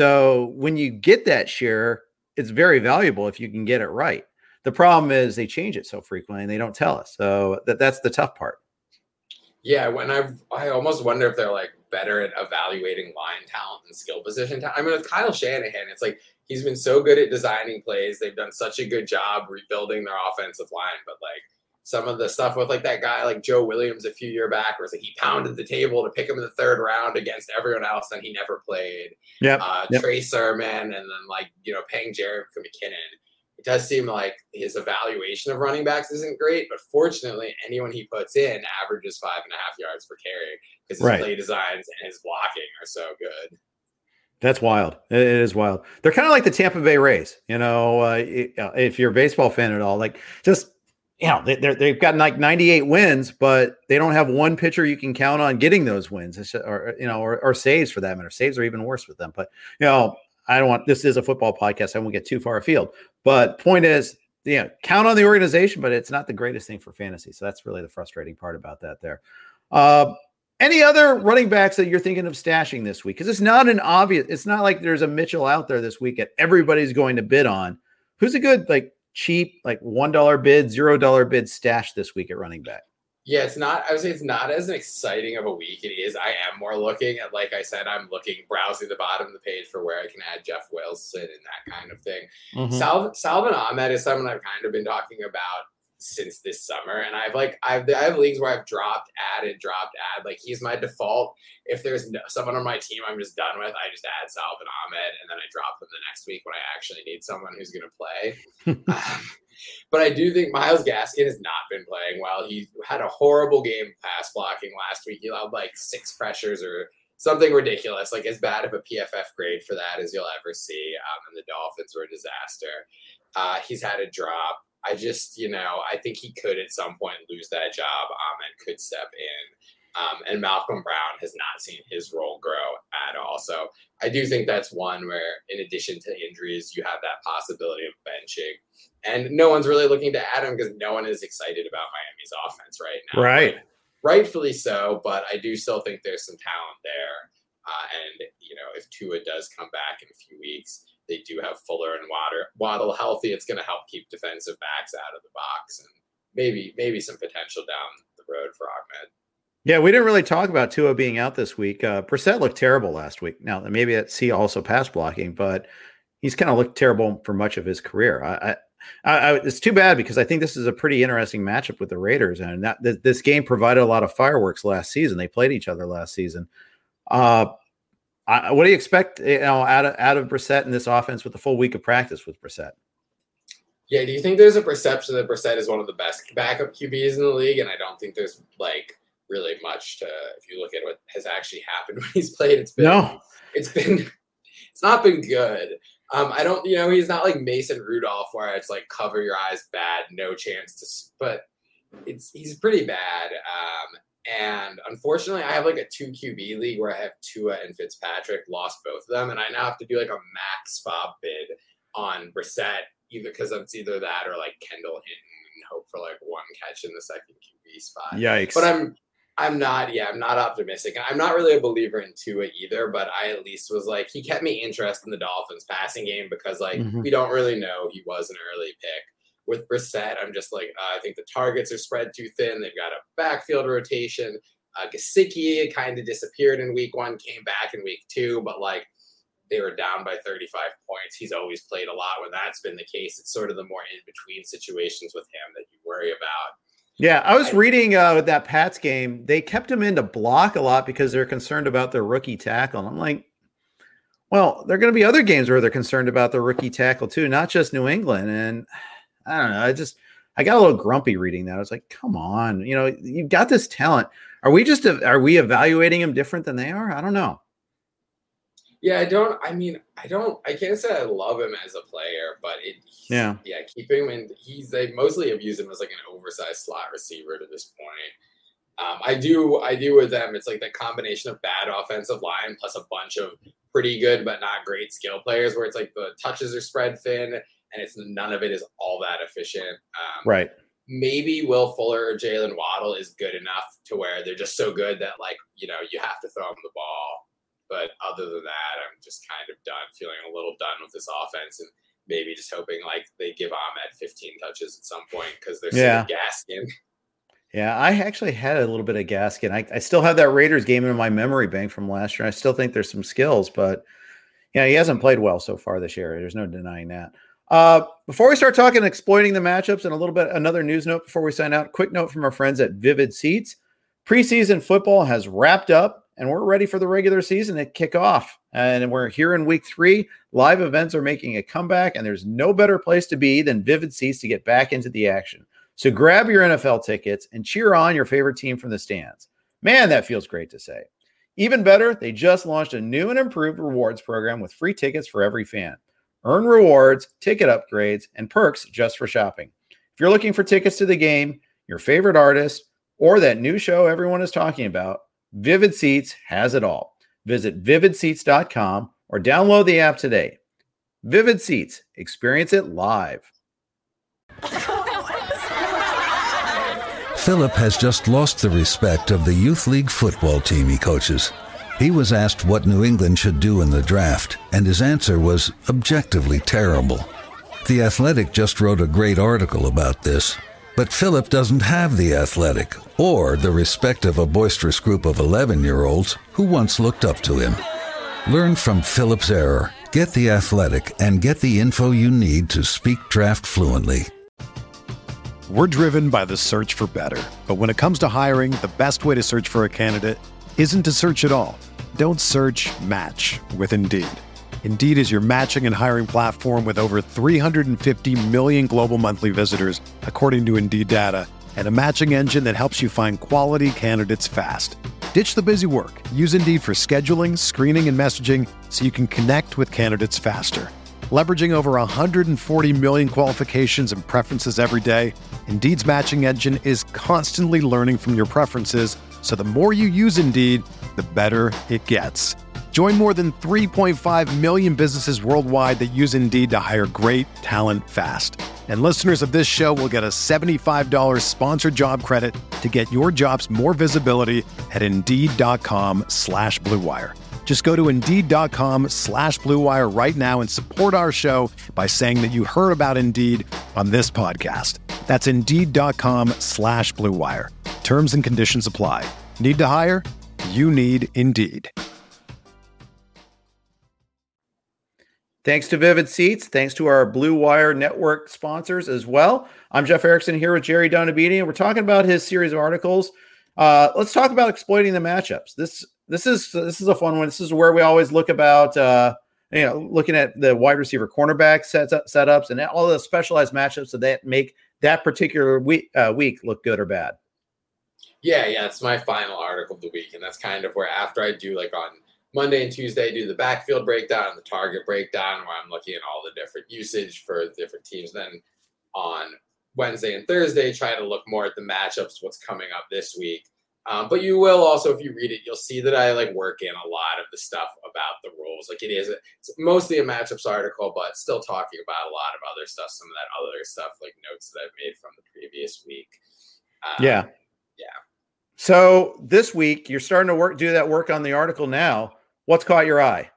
So when you get that share, it's very valuable if you can get it right. The problem is they change it so frequently and they don't tell us. So that, that's the tough part. Yeah, when I've I almost wonder if they're like better at evaluating line talent and skill position talent. I mean, with Kyle Shanahan, it's like he's been so good at designing plays. They've done such a good job rebuilding their offensive line. But like some of the stuff with like that guy like Joe Williams a few years back, where it's like he pounded the table to pick him in the third round against everyone else, and he never played. Yeah, uh, yep. Trey Sermon, and then like you know paying Jared McKinnon. It does seem like his evaluation of running backs isn't great, but fortunately, anyone he puts in averages five and a half yards per carry because his right. play designs and his blocking are so good. That's wild. It is wild. They're kind of like the Tampa Bay Rays. You know, uh, if you're a baseball fan at all, like just, you know, they, they've got like ninety-eight wins, but they don't have one pitcher you can count on getting those wins, or, you know, or, or saves for that matter. Saves are even worse with them. But, you know, I don't want, this is a football podcast. I won't get too far afield, but point is, yeah, count on the organization, but it's not the greatest thing for fantasy. So that's really the frustrating part about that there. Uh, any other running backs that you're thinking of stashing this week? Because it's not an obvious, it's not like there's a Mitchell out there this week that everybody's going to bid on. Who's a good, like cheap, like one dollar bid, zero dollar bid stash this week at running back? Yeah, it's not, I would say it's not as exciting of a week it is. I am more looking at, like I said, I'm looking, browsing the bottom of the page for where I can add Jeff Wilson and that kind of thing. Mm-hmm. Sal, Salvon Ahmed is someone I've kind of been talking about since this summer. And I've like, I've, I have leagues where I've dropped, added, dropped, add. Like he's my default. If there's no, someone on my team I'm just done with, I just add Salvon Ahmed and then I drop them the next week when I actually need someone who's going to play. um, But I do think Myles Gaskin has not been playing well. He had a horrible game pass blocking last week. He allowed like six pressures or something ridiculous, like as bad of a P F F grade for that as you'll ever see. Um, and the Dolphins were a disaster. Uh, he's had a drop. I just, you know, I think he could at some point lose that job. Ahmed could step in. Um, and Malcolm Brown has not seen his role grow at all. So I do think that's one where, in addition to injuries, you have that possibility of benching. And no one's really looking to add him because no one is excited about Miami's offense right now. Right. But rightfully so, but I do still think there's some talent there. Uh, and, you know, if Tua does come back in a few weeks, they do have Fuller and Waddle, Waddle healthy. It's going to help keep defensive backs out of the box and maybe maybe some potential down the road for Ahmed. Yeah, we didn't really talk about Tua being out this week. Uh, Brissett looked terrible last week. Now, maybe that's he also pass blocking, but he's kind of looked terrible for much of his career. I, I, I, it's too bad because I think this is a pretty interesting matchup with the Raiders, and that th- this game provided a lot of fireworks last season. They played each other last season. Uh, I, what do you expect, you know, out of out of Brissett in this offense with a full week of practice with Brissett? Yeah, do you think there's a perception that Brissett is one of the best backup Q Bs in the league? And I don't think there's like really much to, if you look at what has actually happened when he's played, it's been, no, it's been, it's not been good. Um, I don't, you know, he's not like Mason Rudolph where it's like cover your eyes bad, no chance to, but it's, he's pretty bad. Um, and unfortunately I have like a two Q B league where I have Tua and Fitzpatrick, lost both of them. And I now have to do like a max fob bid on Brissett, either because it's either that or like Kendall Hinton and hope for like one catch in the second Q B spot. Yikes. But I'm, I'm not, yeah, I'm not optimistic. I'm not really a believer in Tua either, but I at least was like, he kept me interested in the Dolphins passing game because like, mm-hmm. we don't really know. He was an early pick. With Brissett, I'm just like, uh, I think the targets are spread too thin. They've got a backfield rotation. Uh, Gesicki kind of disappeared in week one, came back in week two, but like they were down by thirty-five points. He's always played a lot when that's been the case. It's sort of the more in-between situations with him that you worry about. Yeah, I was reading uh, with that Pats game. They kept him in to block a lot because they're concerned about their rookie tackle. And I'm like, well, there are going to be other games where they're concerned about their rookie tackle too, not just New England. And I don't know. I just I got a little grumpy reading that. I was like, come on, you know, you've got this talent. Are we just are we evaluating him different than they are? I don't know. Yeah, I don't. I mean, I don't. I can't say I love him as a player, but it. Yeah. Yeah, keep him in. He's they mostly have used him as like an oversized slot receiver to this point. Um, I do. I do with them. It's like the combination of bad offensive line plus a bunch of pretty good but not great skill players, where it's like the touches are spread thin and it's none of it is all that efficient. Um, right. Maybe Will Fuller or Jalen Waddle is good enough to where they're just so good that like you know you have to throw them the ball. But other than that, I'm just kind of done, feeling a little done with this offense and maybe just hoping like they give Ahmed fifteen touches at some point because they're yeah. so Gaskin. Yeah, I actually had a little bit of Gaskin. I, I still have that Raiders game in my memory bank from last year. I still think there's some skills, but yeah, he hasn't played well so far this year. There's no denying that. Uh, before we start talking exploiting the matchups and a little bit another news note before we sign out, quick note from our friends at Vivid Seats. Preseason football has wrapped up. And we're ready for the regular season to kick off. And we're here in week three. Live events are making a comeback, and there's no better place to be than Vivid Seats to get back into the action. So grab your N F L tickets and cheer on your favorite team from the stands. Man, that feels great to say. Even better, they just launched a new and improved rewards program with free tickets for every fan. Earn rewards, ticket upgrades, and perks just for shopping. If you're looking for tickets to the game, your favorite artist, or that new show everyone is talking about, Vivid Seats has it all. Visit vivid seats dot com or download the app today. Vivid Seats. Experience it live. Philip has just lost the respect of the youth league football team he coaches. He was asked what New England should do in the draft, and his answer was objectively terrible. The Athletic just wrote a great article about this, but Philip doesn't have the Athletic or the respect of a boisterous group of eleven-year-olds who once looked up to him. Learn from Philip's error, get the Athletic, and get the info you need to speak draft fluently. We're driven by the search for better. But when it comes to hiring, the best way to search for a candidate isn't to search at all. Don't search, match with Indeed. Indeed is your matching and hiring platform with over three hundred fifty million global monthly visitors, according to Indeed data, and a matching engine that helps you find quality candidates fast. Ditch the busy work. Use Indeed for scheduling, screening, and messaging so you can connect with candidates faster. Leveraging over one hundred forty million qualifications and preferences every day, Indeed's matching engine is constantly learning from your preferences, so the more you use Indeed, the better it gets. Join more than three point five million businesses worldwide that use Indeed to hire great talent fast. And listeners of this show will get a seventy-five dollars sponsored job credit to get your jobs more visibility at Indeed.com slash Blue Wire. Just go to Indeed.com slash Blue Wire right now and support our show by saying that you heard about Indeed on this podcast. That's Indeed.com slash Blue Wire. Terms and conditions apply. Need to hire? You need Indeed. Thanks to Vivid Seats. Thanks to our Blue Wire Network sponsors as well. I'm Jeff Erickson here with Jerry Donabini, and we're talking about his series of articles. Uh, let's talk about exploiting the matchups. This this is this is a fun one. This is where we always look about uh, you know looking at the wide receiver cornerback sets up, setups and all the specialized matchups that they make that particular week uh, week look good or bad. Yeah, yeah, it's my final article of the week, and that's kind of where after I do like on Monday and Tuesday, I do the backfield breakdown and the target breakdown where I'm looking at all the different usage for different teams. Then on Wednesday and Thursday, try to look more at the matchups, what's coming up this week. Um, but you will also, if you read it, you'll see that I like work in a lot of the stuff about the rules. Like it is, a, it's mostly a matchups article, but still talking about a lot of other stuff, some of that other stuff, like notes that I've made from the previous week. Um, yeah. Yeah. So this week, you're starting to work, do that work on the article now. What's caught your eye?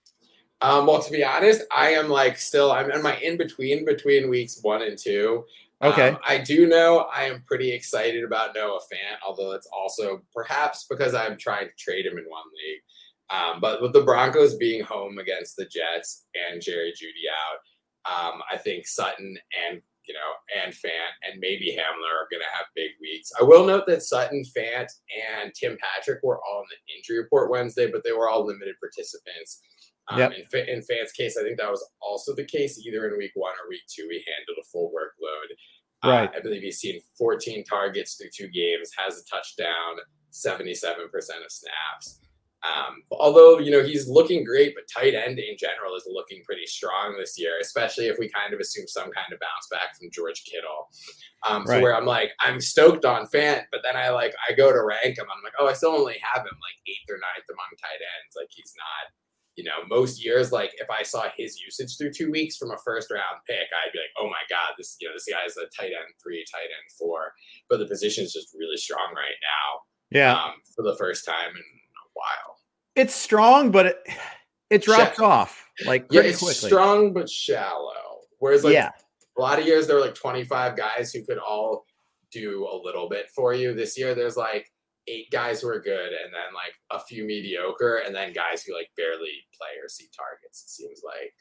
Um, well, to be honest, I am like still, I'm in my in-between between weeks one and two. Okay. Um, I do know I am pretty excited about Noah Fant, although it's also perhaps because I'm trying to trade him in one league. Um, but with the Broncos being home against the Jets and Jerry Jeudy out, um, I think Sutton and you know, and Fant and maybe Hamler are going to have big weeks. I will note that Sutton, Fant, and Tim Patrick were all in the injury report Wednesday, but they were all limited participants. Um, yep. in, in Fant's case, I think that was also the case either in week one or week two. He handled a full workload. Right. Uh, I believe he's seen fourteen targets through two games, has a touchdown, seventy-seven percent of snaps. Um, although, you know, he's looking great, but tight end in general is looking pretty strong this year, especially if we kind of assume some kind of bounce back from George Kittle. Um, so right. where I'm like, I'm stoked on Fant, but then I like, I go to rank him. I'm like, oh, I still only have him like eighth or ninth among tight ends. Like he's not, you know, most years, like if I saw his usage through two weeks from a first round pick, I'd be like, oh my God, this, you know, this guy's a tight end three, tight end four, but the position is just really strong right now. Yeah. Um, for the first time in a while. It's strong, but it it drops Shallow. off like yeah, pretty it's quickly. strong but shallow. Whereas like yeah. a lot of years there were like twenty-five guys who could all do a little bit for you. This year there's like eight guys who are good and then like a few mediocre and then guys who like barely play or see targets. It seems like.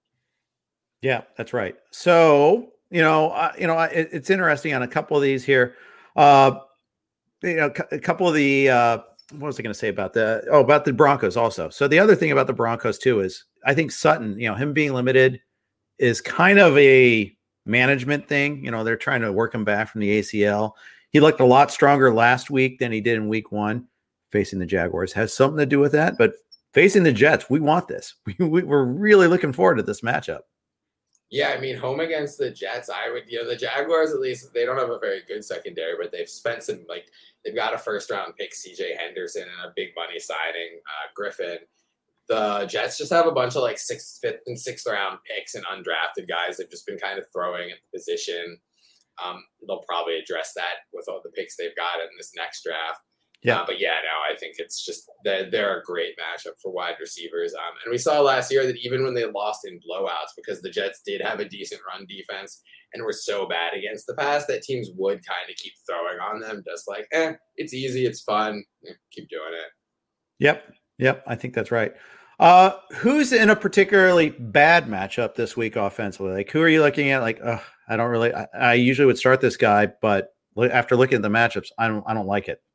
Yeah, that's right. So you know, uh, you know, it, it's interesting on a couple of these here. Uh, you know, a couple of the. Uh, What was I going to say about the, oh, about the Broncos also. So the other thing about the Broncos too, is I think Sutton, you know, him being limited is kind of a management thing. You know, they're trying to work him back from the A C L. He looked a lot stronger last week than he did in week one facing the Jaguars. Has something to do with that, but facing the Jets, we want this. We, we, we're really looking forward to this matchup. Yeah, I mean, home against the Jets, I would, you know, the Jaguars, at least, they don't have a very good secondary, but they've spent some, like, they've got a first round pick, C J Henderson, and a big money signing, uh, Griffin. the Jets just have a bunch of like sixth, fifth, and sixth round picks and undrafted guys. They've just been kind of throwing at the position. Um, they'll probably address that with all the picks they've got in this next draft. Yeah, uh, but yeah, no, I think it's just they're, they're a great matchup for wide receivers. Um, and we saw last year that even when they lost in blowouts, because the Jets did have a decent run defense and were so bad against the pass, that teams would kind of keep throwing on them, just like, eh, it's easy, it's fun, eh, keep doing it. Yep, yep, I think that's right. Uh, who's in a particularly bad matchup this week offensively? Like, who are you looking at? Like, uh, I don't really. I, I usually would start this guy, but after looking at the matchups, I don't. I don't like it.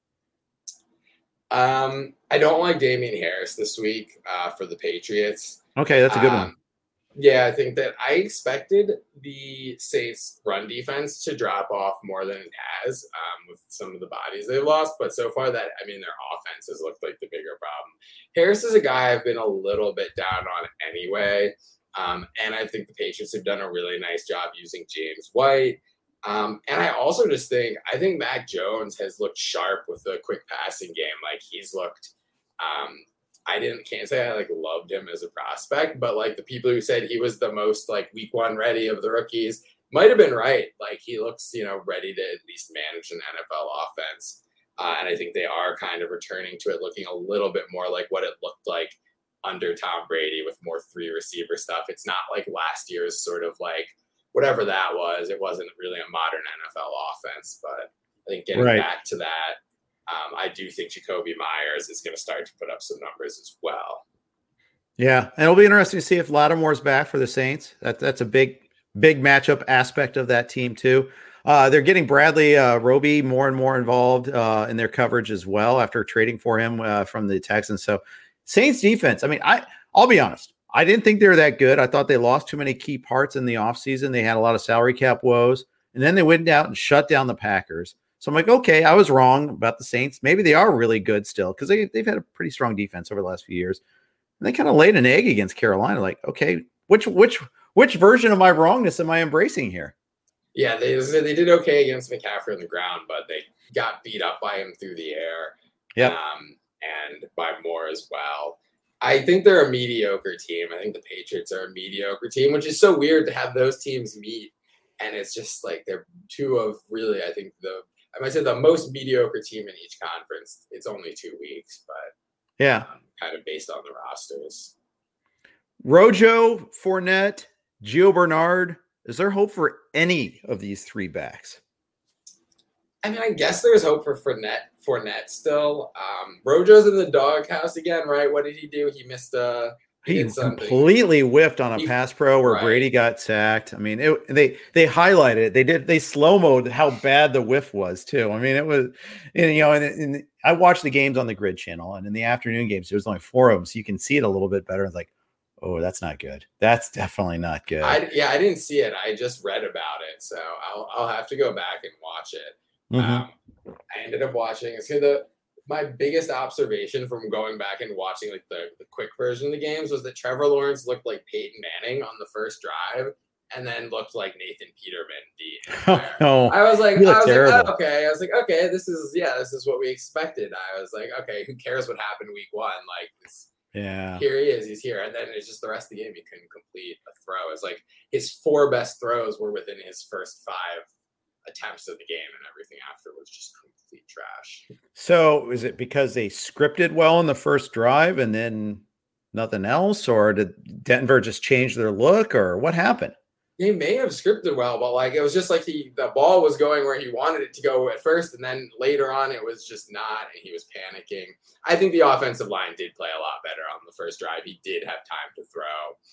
Um, I don't like Damian Harris this week uh, for the Patriots. Okay, that's a good um, one. Yeah, I think that I expected the Saints' run defense to drop off more than it has um, with some of the bodies they've lost. But so far, that I mean, their offense has looked like the bigger problem. Harris is a guy I've been a little bit down on anyway, um, and I think the Patriots have done a really nice job using James White. Um, and I also just think, I think Mac Jones has looked sharp with the quick passing game. Like he's looked, um, I didn't, can't say I like loved him as a prospect, but like the people who said he was the most like week one ready of the rookies might've been right. Like he looks, you know, ready to at least manage an N F L offense. Uh, and I think they are kind of returning to it looking a little bit more like what it looked like under Tom Brady with more three receiver stuff. It's not like last year's sort of like, whatever that was, it wasn't really a modern N F L offense, but I think getting right back to that, um, I do think Jacoby Myers is going to start to put up some numbers as well. Yeah, and it'll be interesting to see if Lattimore's back for the Saints. That, that's a big, big matchup aspect of that team too. Uh, they're getting Bradley uh, Roby more and more involved uh, in their coverage as well after trading for him uh, from the Texans. So Saints defense, I mean, I, I'll be honest. I didn't think they were that good. I thought they lost too many key parts in the offseason. They had a lot of salary cap woes, and then they went out and shut down the Packers. So I'm like, okay, I was wrong about the Saints. Maybe they are really good still because they, they've had a pretty strong defense over the last few years. And they kind of laid an egg against Carolina. Like, okay, which which which version of my wrongness am I embracing here? Yeah, they they did okay against McCaffrey on the ground, but they got beat up by him through the air. Yeah, um, and by Moore as well. I think they're a mediocre team. I think the Patriots are a mediocre team, which is so weird to have those teams meet. And it's just like they're two of really, I think the, I might say the most mediocre team in each conference. It's only two weeks, but yeah, um, kind of based on the rosters. Rojo, Fournette, Gio Bernard. Is there hope for any of these three backs? I mean, I guess there's hope for Fournette, Fournette still. Um, Rojo's in the doghouse again, right? What did he do? He missed a. He, he completely whiffed on a he, pass pro where right. Brady got sacked. I mean, it, they they highlighted it. They did they slow moed how bad the whiff was too. I mean, it was, and, you know, and, and I watched the games on the Grid channel, and in the afternoon games, there's only four of them, so you can see it a little bit better. It's like, oh, that's not good. That's definitely not good. I, yeah, I didn't see it. I just read about it, so I'll I'll have to go back and watch it. Mm-hmm. Um, I ended up watching. It's kind of my biggest observation from going back and watching like the, the quick version of the games was that Trevor Lawrence looked like Peyton Manning on the first drive, and then looked like Nathan Peterman. The oh, no. I was like, I was like, oh, okay. I was like, okay, this is yeah, this is what we expected. I was like, okay, who cares what happened week one? Like, this, yeah, here he is, he's here, and then it's just the rest of the game he couldn't complete a throw. It's like his four best throws were within his first five attempts of the game, and everything after was just complete trash. So is it because they scripted well in the first drive and then nothing else, or did Denver just change their look, or what happened? They may have scripted well, but like it was just like he the ball was going where he wanted it to go at first, and then later on it was just not, and he was panicking. I think the offensive line did play a lot better on the first drive. He did have time to throw.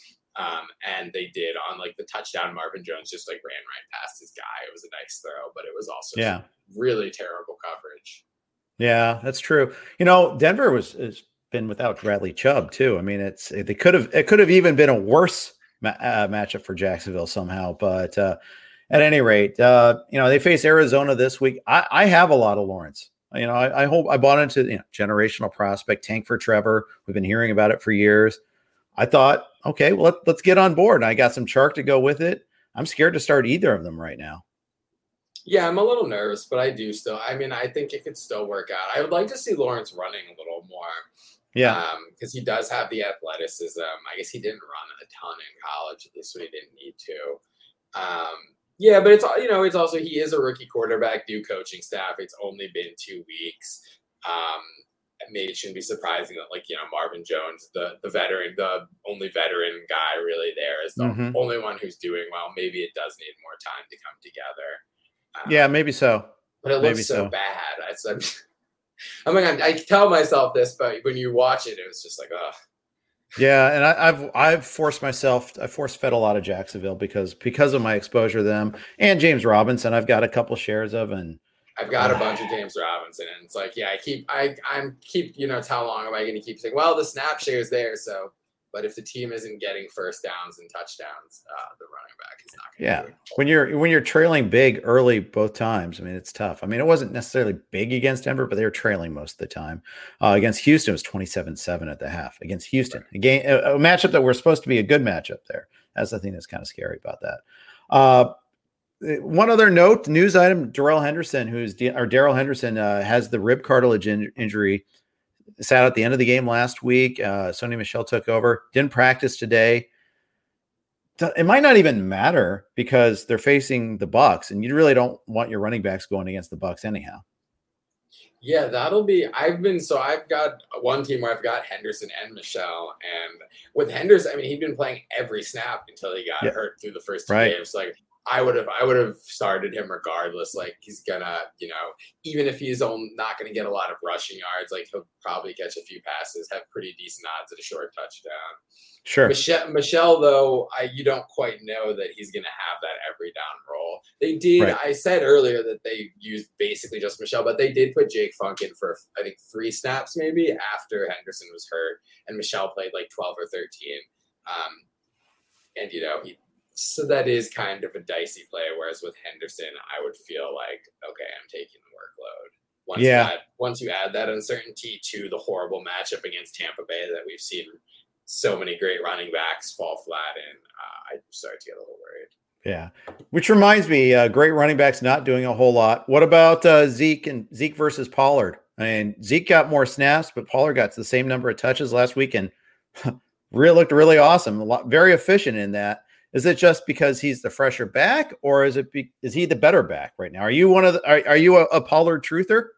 Um, and they did on like the touchdown. Marvin Jones just like ran right past his guy. It was a nice throw, but it was also yeah. really terrible coverage. Yeah, that's true. You know, Denver was has been without Bradley Chubb too. I mean, it's they could have it could have even been a worse ma- uh, matchup for Jacksonville somehow. But uh, at any rate, uh, you know, they face Arizona this week. I, I have a lot of Lawrence. You know, I, I hope I bought into you know generational prospect tank for Trevor. We've been hearing about it for years. I thought, okay, well, let, let's get on board. I got some Chark to go with it. I'm scared to start either of them right now. Yeah, I'm a little nervous, but I do still. I mean, I think it could still work out. I would like to see Lawrence running a little more. Yeah. Because um, he does have the athleticism. I guess he didn't run a ton in college, at least when he didn't need to. Um, yeah, but it's, you know, it's also, he is a rookie quarterback, new coaching staff. It's only been two weeks. Um, maybe it shouldn't be surprising that, like, you know, Marvin Jones, the the veteran, the only veteran guy really there, is the mm-hmm. only one who's doing well. Maybe it does need more time to come together. Um, yeah, maybe so. But it maybe looks so, so. bad. It's, I'm, I'm like, I tell myself this, but when you watch it, it was just like, oh. Yeah, and I, I've I've forced myself. I force fed a lot of Jacksonville because because of my exposure to them and James Robinson. I've got a couple shares of, and I've got a bunch of James Robinson, and it's like, yeah, I keep, I, I'm keep, you know, how long am I going to keep saying, well, the snap share is there, so, but if the team isn't getting first downs and touchdowns, uh, the running back is not going to. Yeah, do it. when you're when you're trailing big early both times, I mean, it's tough. I mean, it wasn't necessarily big against Denver, but they were trailing most of the time. Uh, against Houston, it was twenty-seven seven at the half. Against Houston, right. a game, a, a matchup that we're supposed to be a good matchup there. That's the thing that's kind of scary about that. Uh, One other note, news item: Darrell Henderson, who's or Darrell Henderson, uh, has the rib cartilage in, injury. Sat at the end of the game last week. Uh, Sony Michel took over. Didn't practice today. It might not even matter because they're facing the Bucs, and you really don't want your running backs going against the Bucs anyhow. Yeah, that'll be. I've been so I've got one team where I've got Henderson and Michel, and with Henderson, I mean, he'd been playing every snap until he got yeah. hurt through the first two right. games. Like. I would have I would have started him regardless. Like, he's gonna, you know, even if he's on, not gonna get a lot of rushing yards, like, he'll probably catch a few passes, have pretty decent odds at a short touchdown. Sure. Michel, Michel though, I you don't quite know that he's gonna have that every down role. They did. Right. I said earlier that they used basically just Michel, but they did put Jake Funk in for I think three snaps maybe after Henderson was hurt, and Michel played like twelve or thirteen. Um, and you know he. So that is kind of a dicey play. Whereas with Henderson, I would feel like, okay, I'm taking the workload. Once yeah. You add, once you add that uncertainty to the horrible matchup against Tampa Bay that we've seen so many great running backs fall flat in, uh, I start to get a little worried. Yeah. Which reminds me, uh, great running backs not doing a whole lot. What about uh, Zeke and Zeke versus Pollard? I mean, Zeke got more snaps, but Pollard got the same number of touches last week and really looked really awesome. A lot, very efficient in that. Is it just because he's the fresher back, or is it be, is he the better back right now? Are you one of the, are, are you a, a Pollard truther?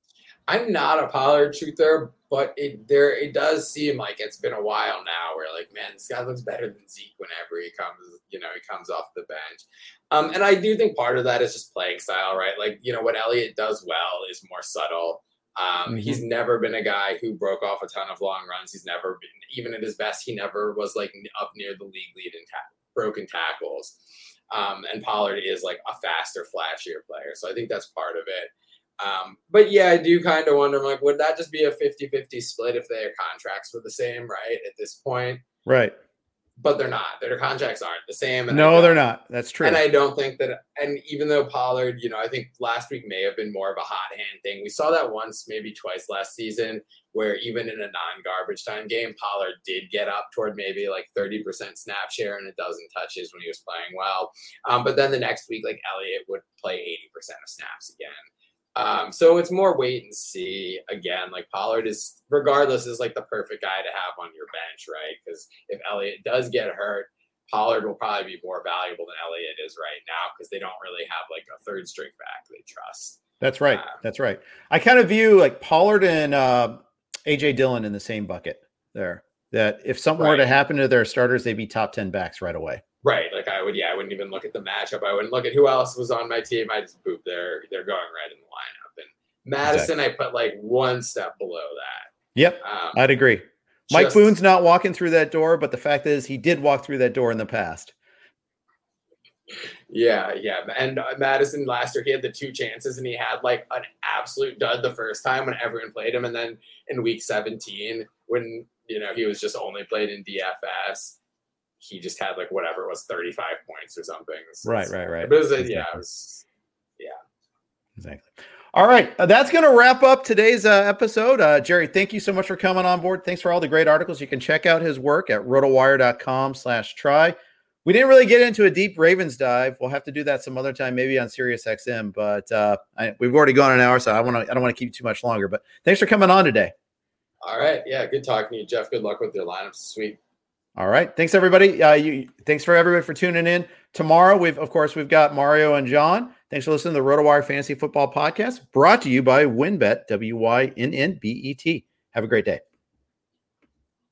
I'm not a Pollard truther, but it there it does seem like it's been a while now where, like, man, this guy looks better than Zeke whenever he comes, you know, he comes off the bench. Um, and I do think part of that is just playing style, right? Like, you know, what Elliott does well is more subtle. Um, mm-hmm. He's never been a guy who broke off a ton of long runs. He's never been, even at his best, he never was like up near the league lead in tackle. Broken tackles. Um, and Pollard is like a faster, flashier player. So I think that's part of it. Um, but yeah, I do kind of wonder, like, would that just be a fifty-fifty split if their contracts were the same, right? At this point. Right. But they're not. Their contracts aren't the same. And no, they're not. That's true. And I don't think that, and even though Pollard, you know, I think last week may have been more of a hot hand thing. We saw that once, maybe twice last season, where even in a non-garbage time game, Pollard did get up toward maybe like thirty percent snap share and a dozen touches when he was playing well. Um, but then the next week, like, Elliott would play eighty percent of snaps again. Um, so it's more wait and see. Again, like, Pollard is, regardless, is like the perfect guy to have on your bench, right? Because if Elliott does get hurt, Pollard will probably be more valuable than Elliott is right now because they don't really have like a third string back they trust. That's right. Um, That's right. I kind of view like Pollard and uh, A J Dillon in the same bucket there. That if something right. were to happen to their starters, they'd be top ten backs right away. Right. Like I would, yeah, I wouldn't even look at the matchup. I wouldn't look at who else was on my team. I just boop, they're they're going right in the lineup. And Madison, exactly. I put like one step below that. Yep. Um, I'd agree. Mike just, Boone's not walking through that door, but the fact is he did walk through that door in the past. Yeah, yeah. And uh, Madison last year, he had the two chances and he had like an absolute dud the first time when everyone played him. And then in week seventeen, when, you know, he was just only played in D F S, he just had like whatever it was, thirty-five points or something. So, right, right, right. But it was, exactly. yeah, it was, yeah. Exactly. All right. Uh, that's going to wrap up today's uh, episode. Uh, Jerry, thank you so much for coming on board. Thanks for all the great articles. You can check out his work at rotowire.com slash try. We didn't really get into a deep Ravens dive. We'll have to do that some other time, maybe on Sirius X M, but uh, I, we've already gone an hour, so I want to, I don't want to keep you too much longer, but thanks for coming on today. All right. Yeah. Good talking to you, Jeff. Good luck with your lineups this week. All right. Thanks, everybody. Uh, you, thanks for everybody for tuning in. Tomorrow, we've of course, we've got Mario and John. Thanks for listening to the RotoWire Fantasy Football Podcast, brought to you by WynnBET, W Y N N B E T. Have a great day.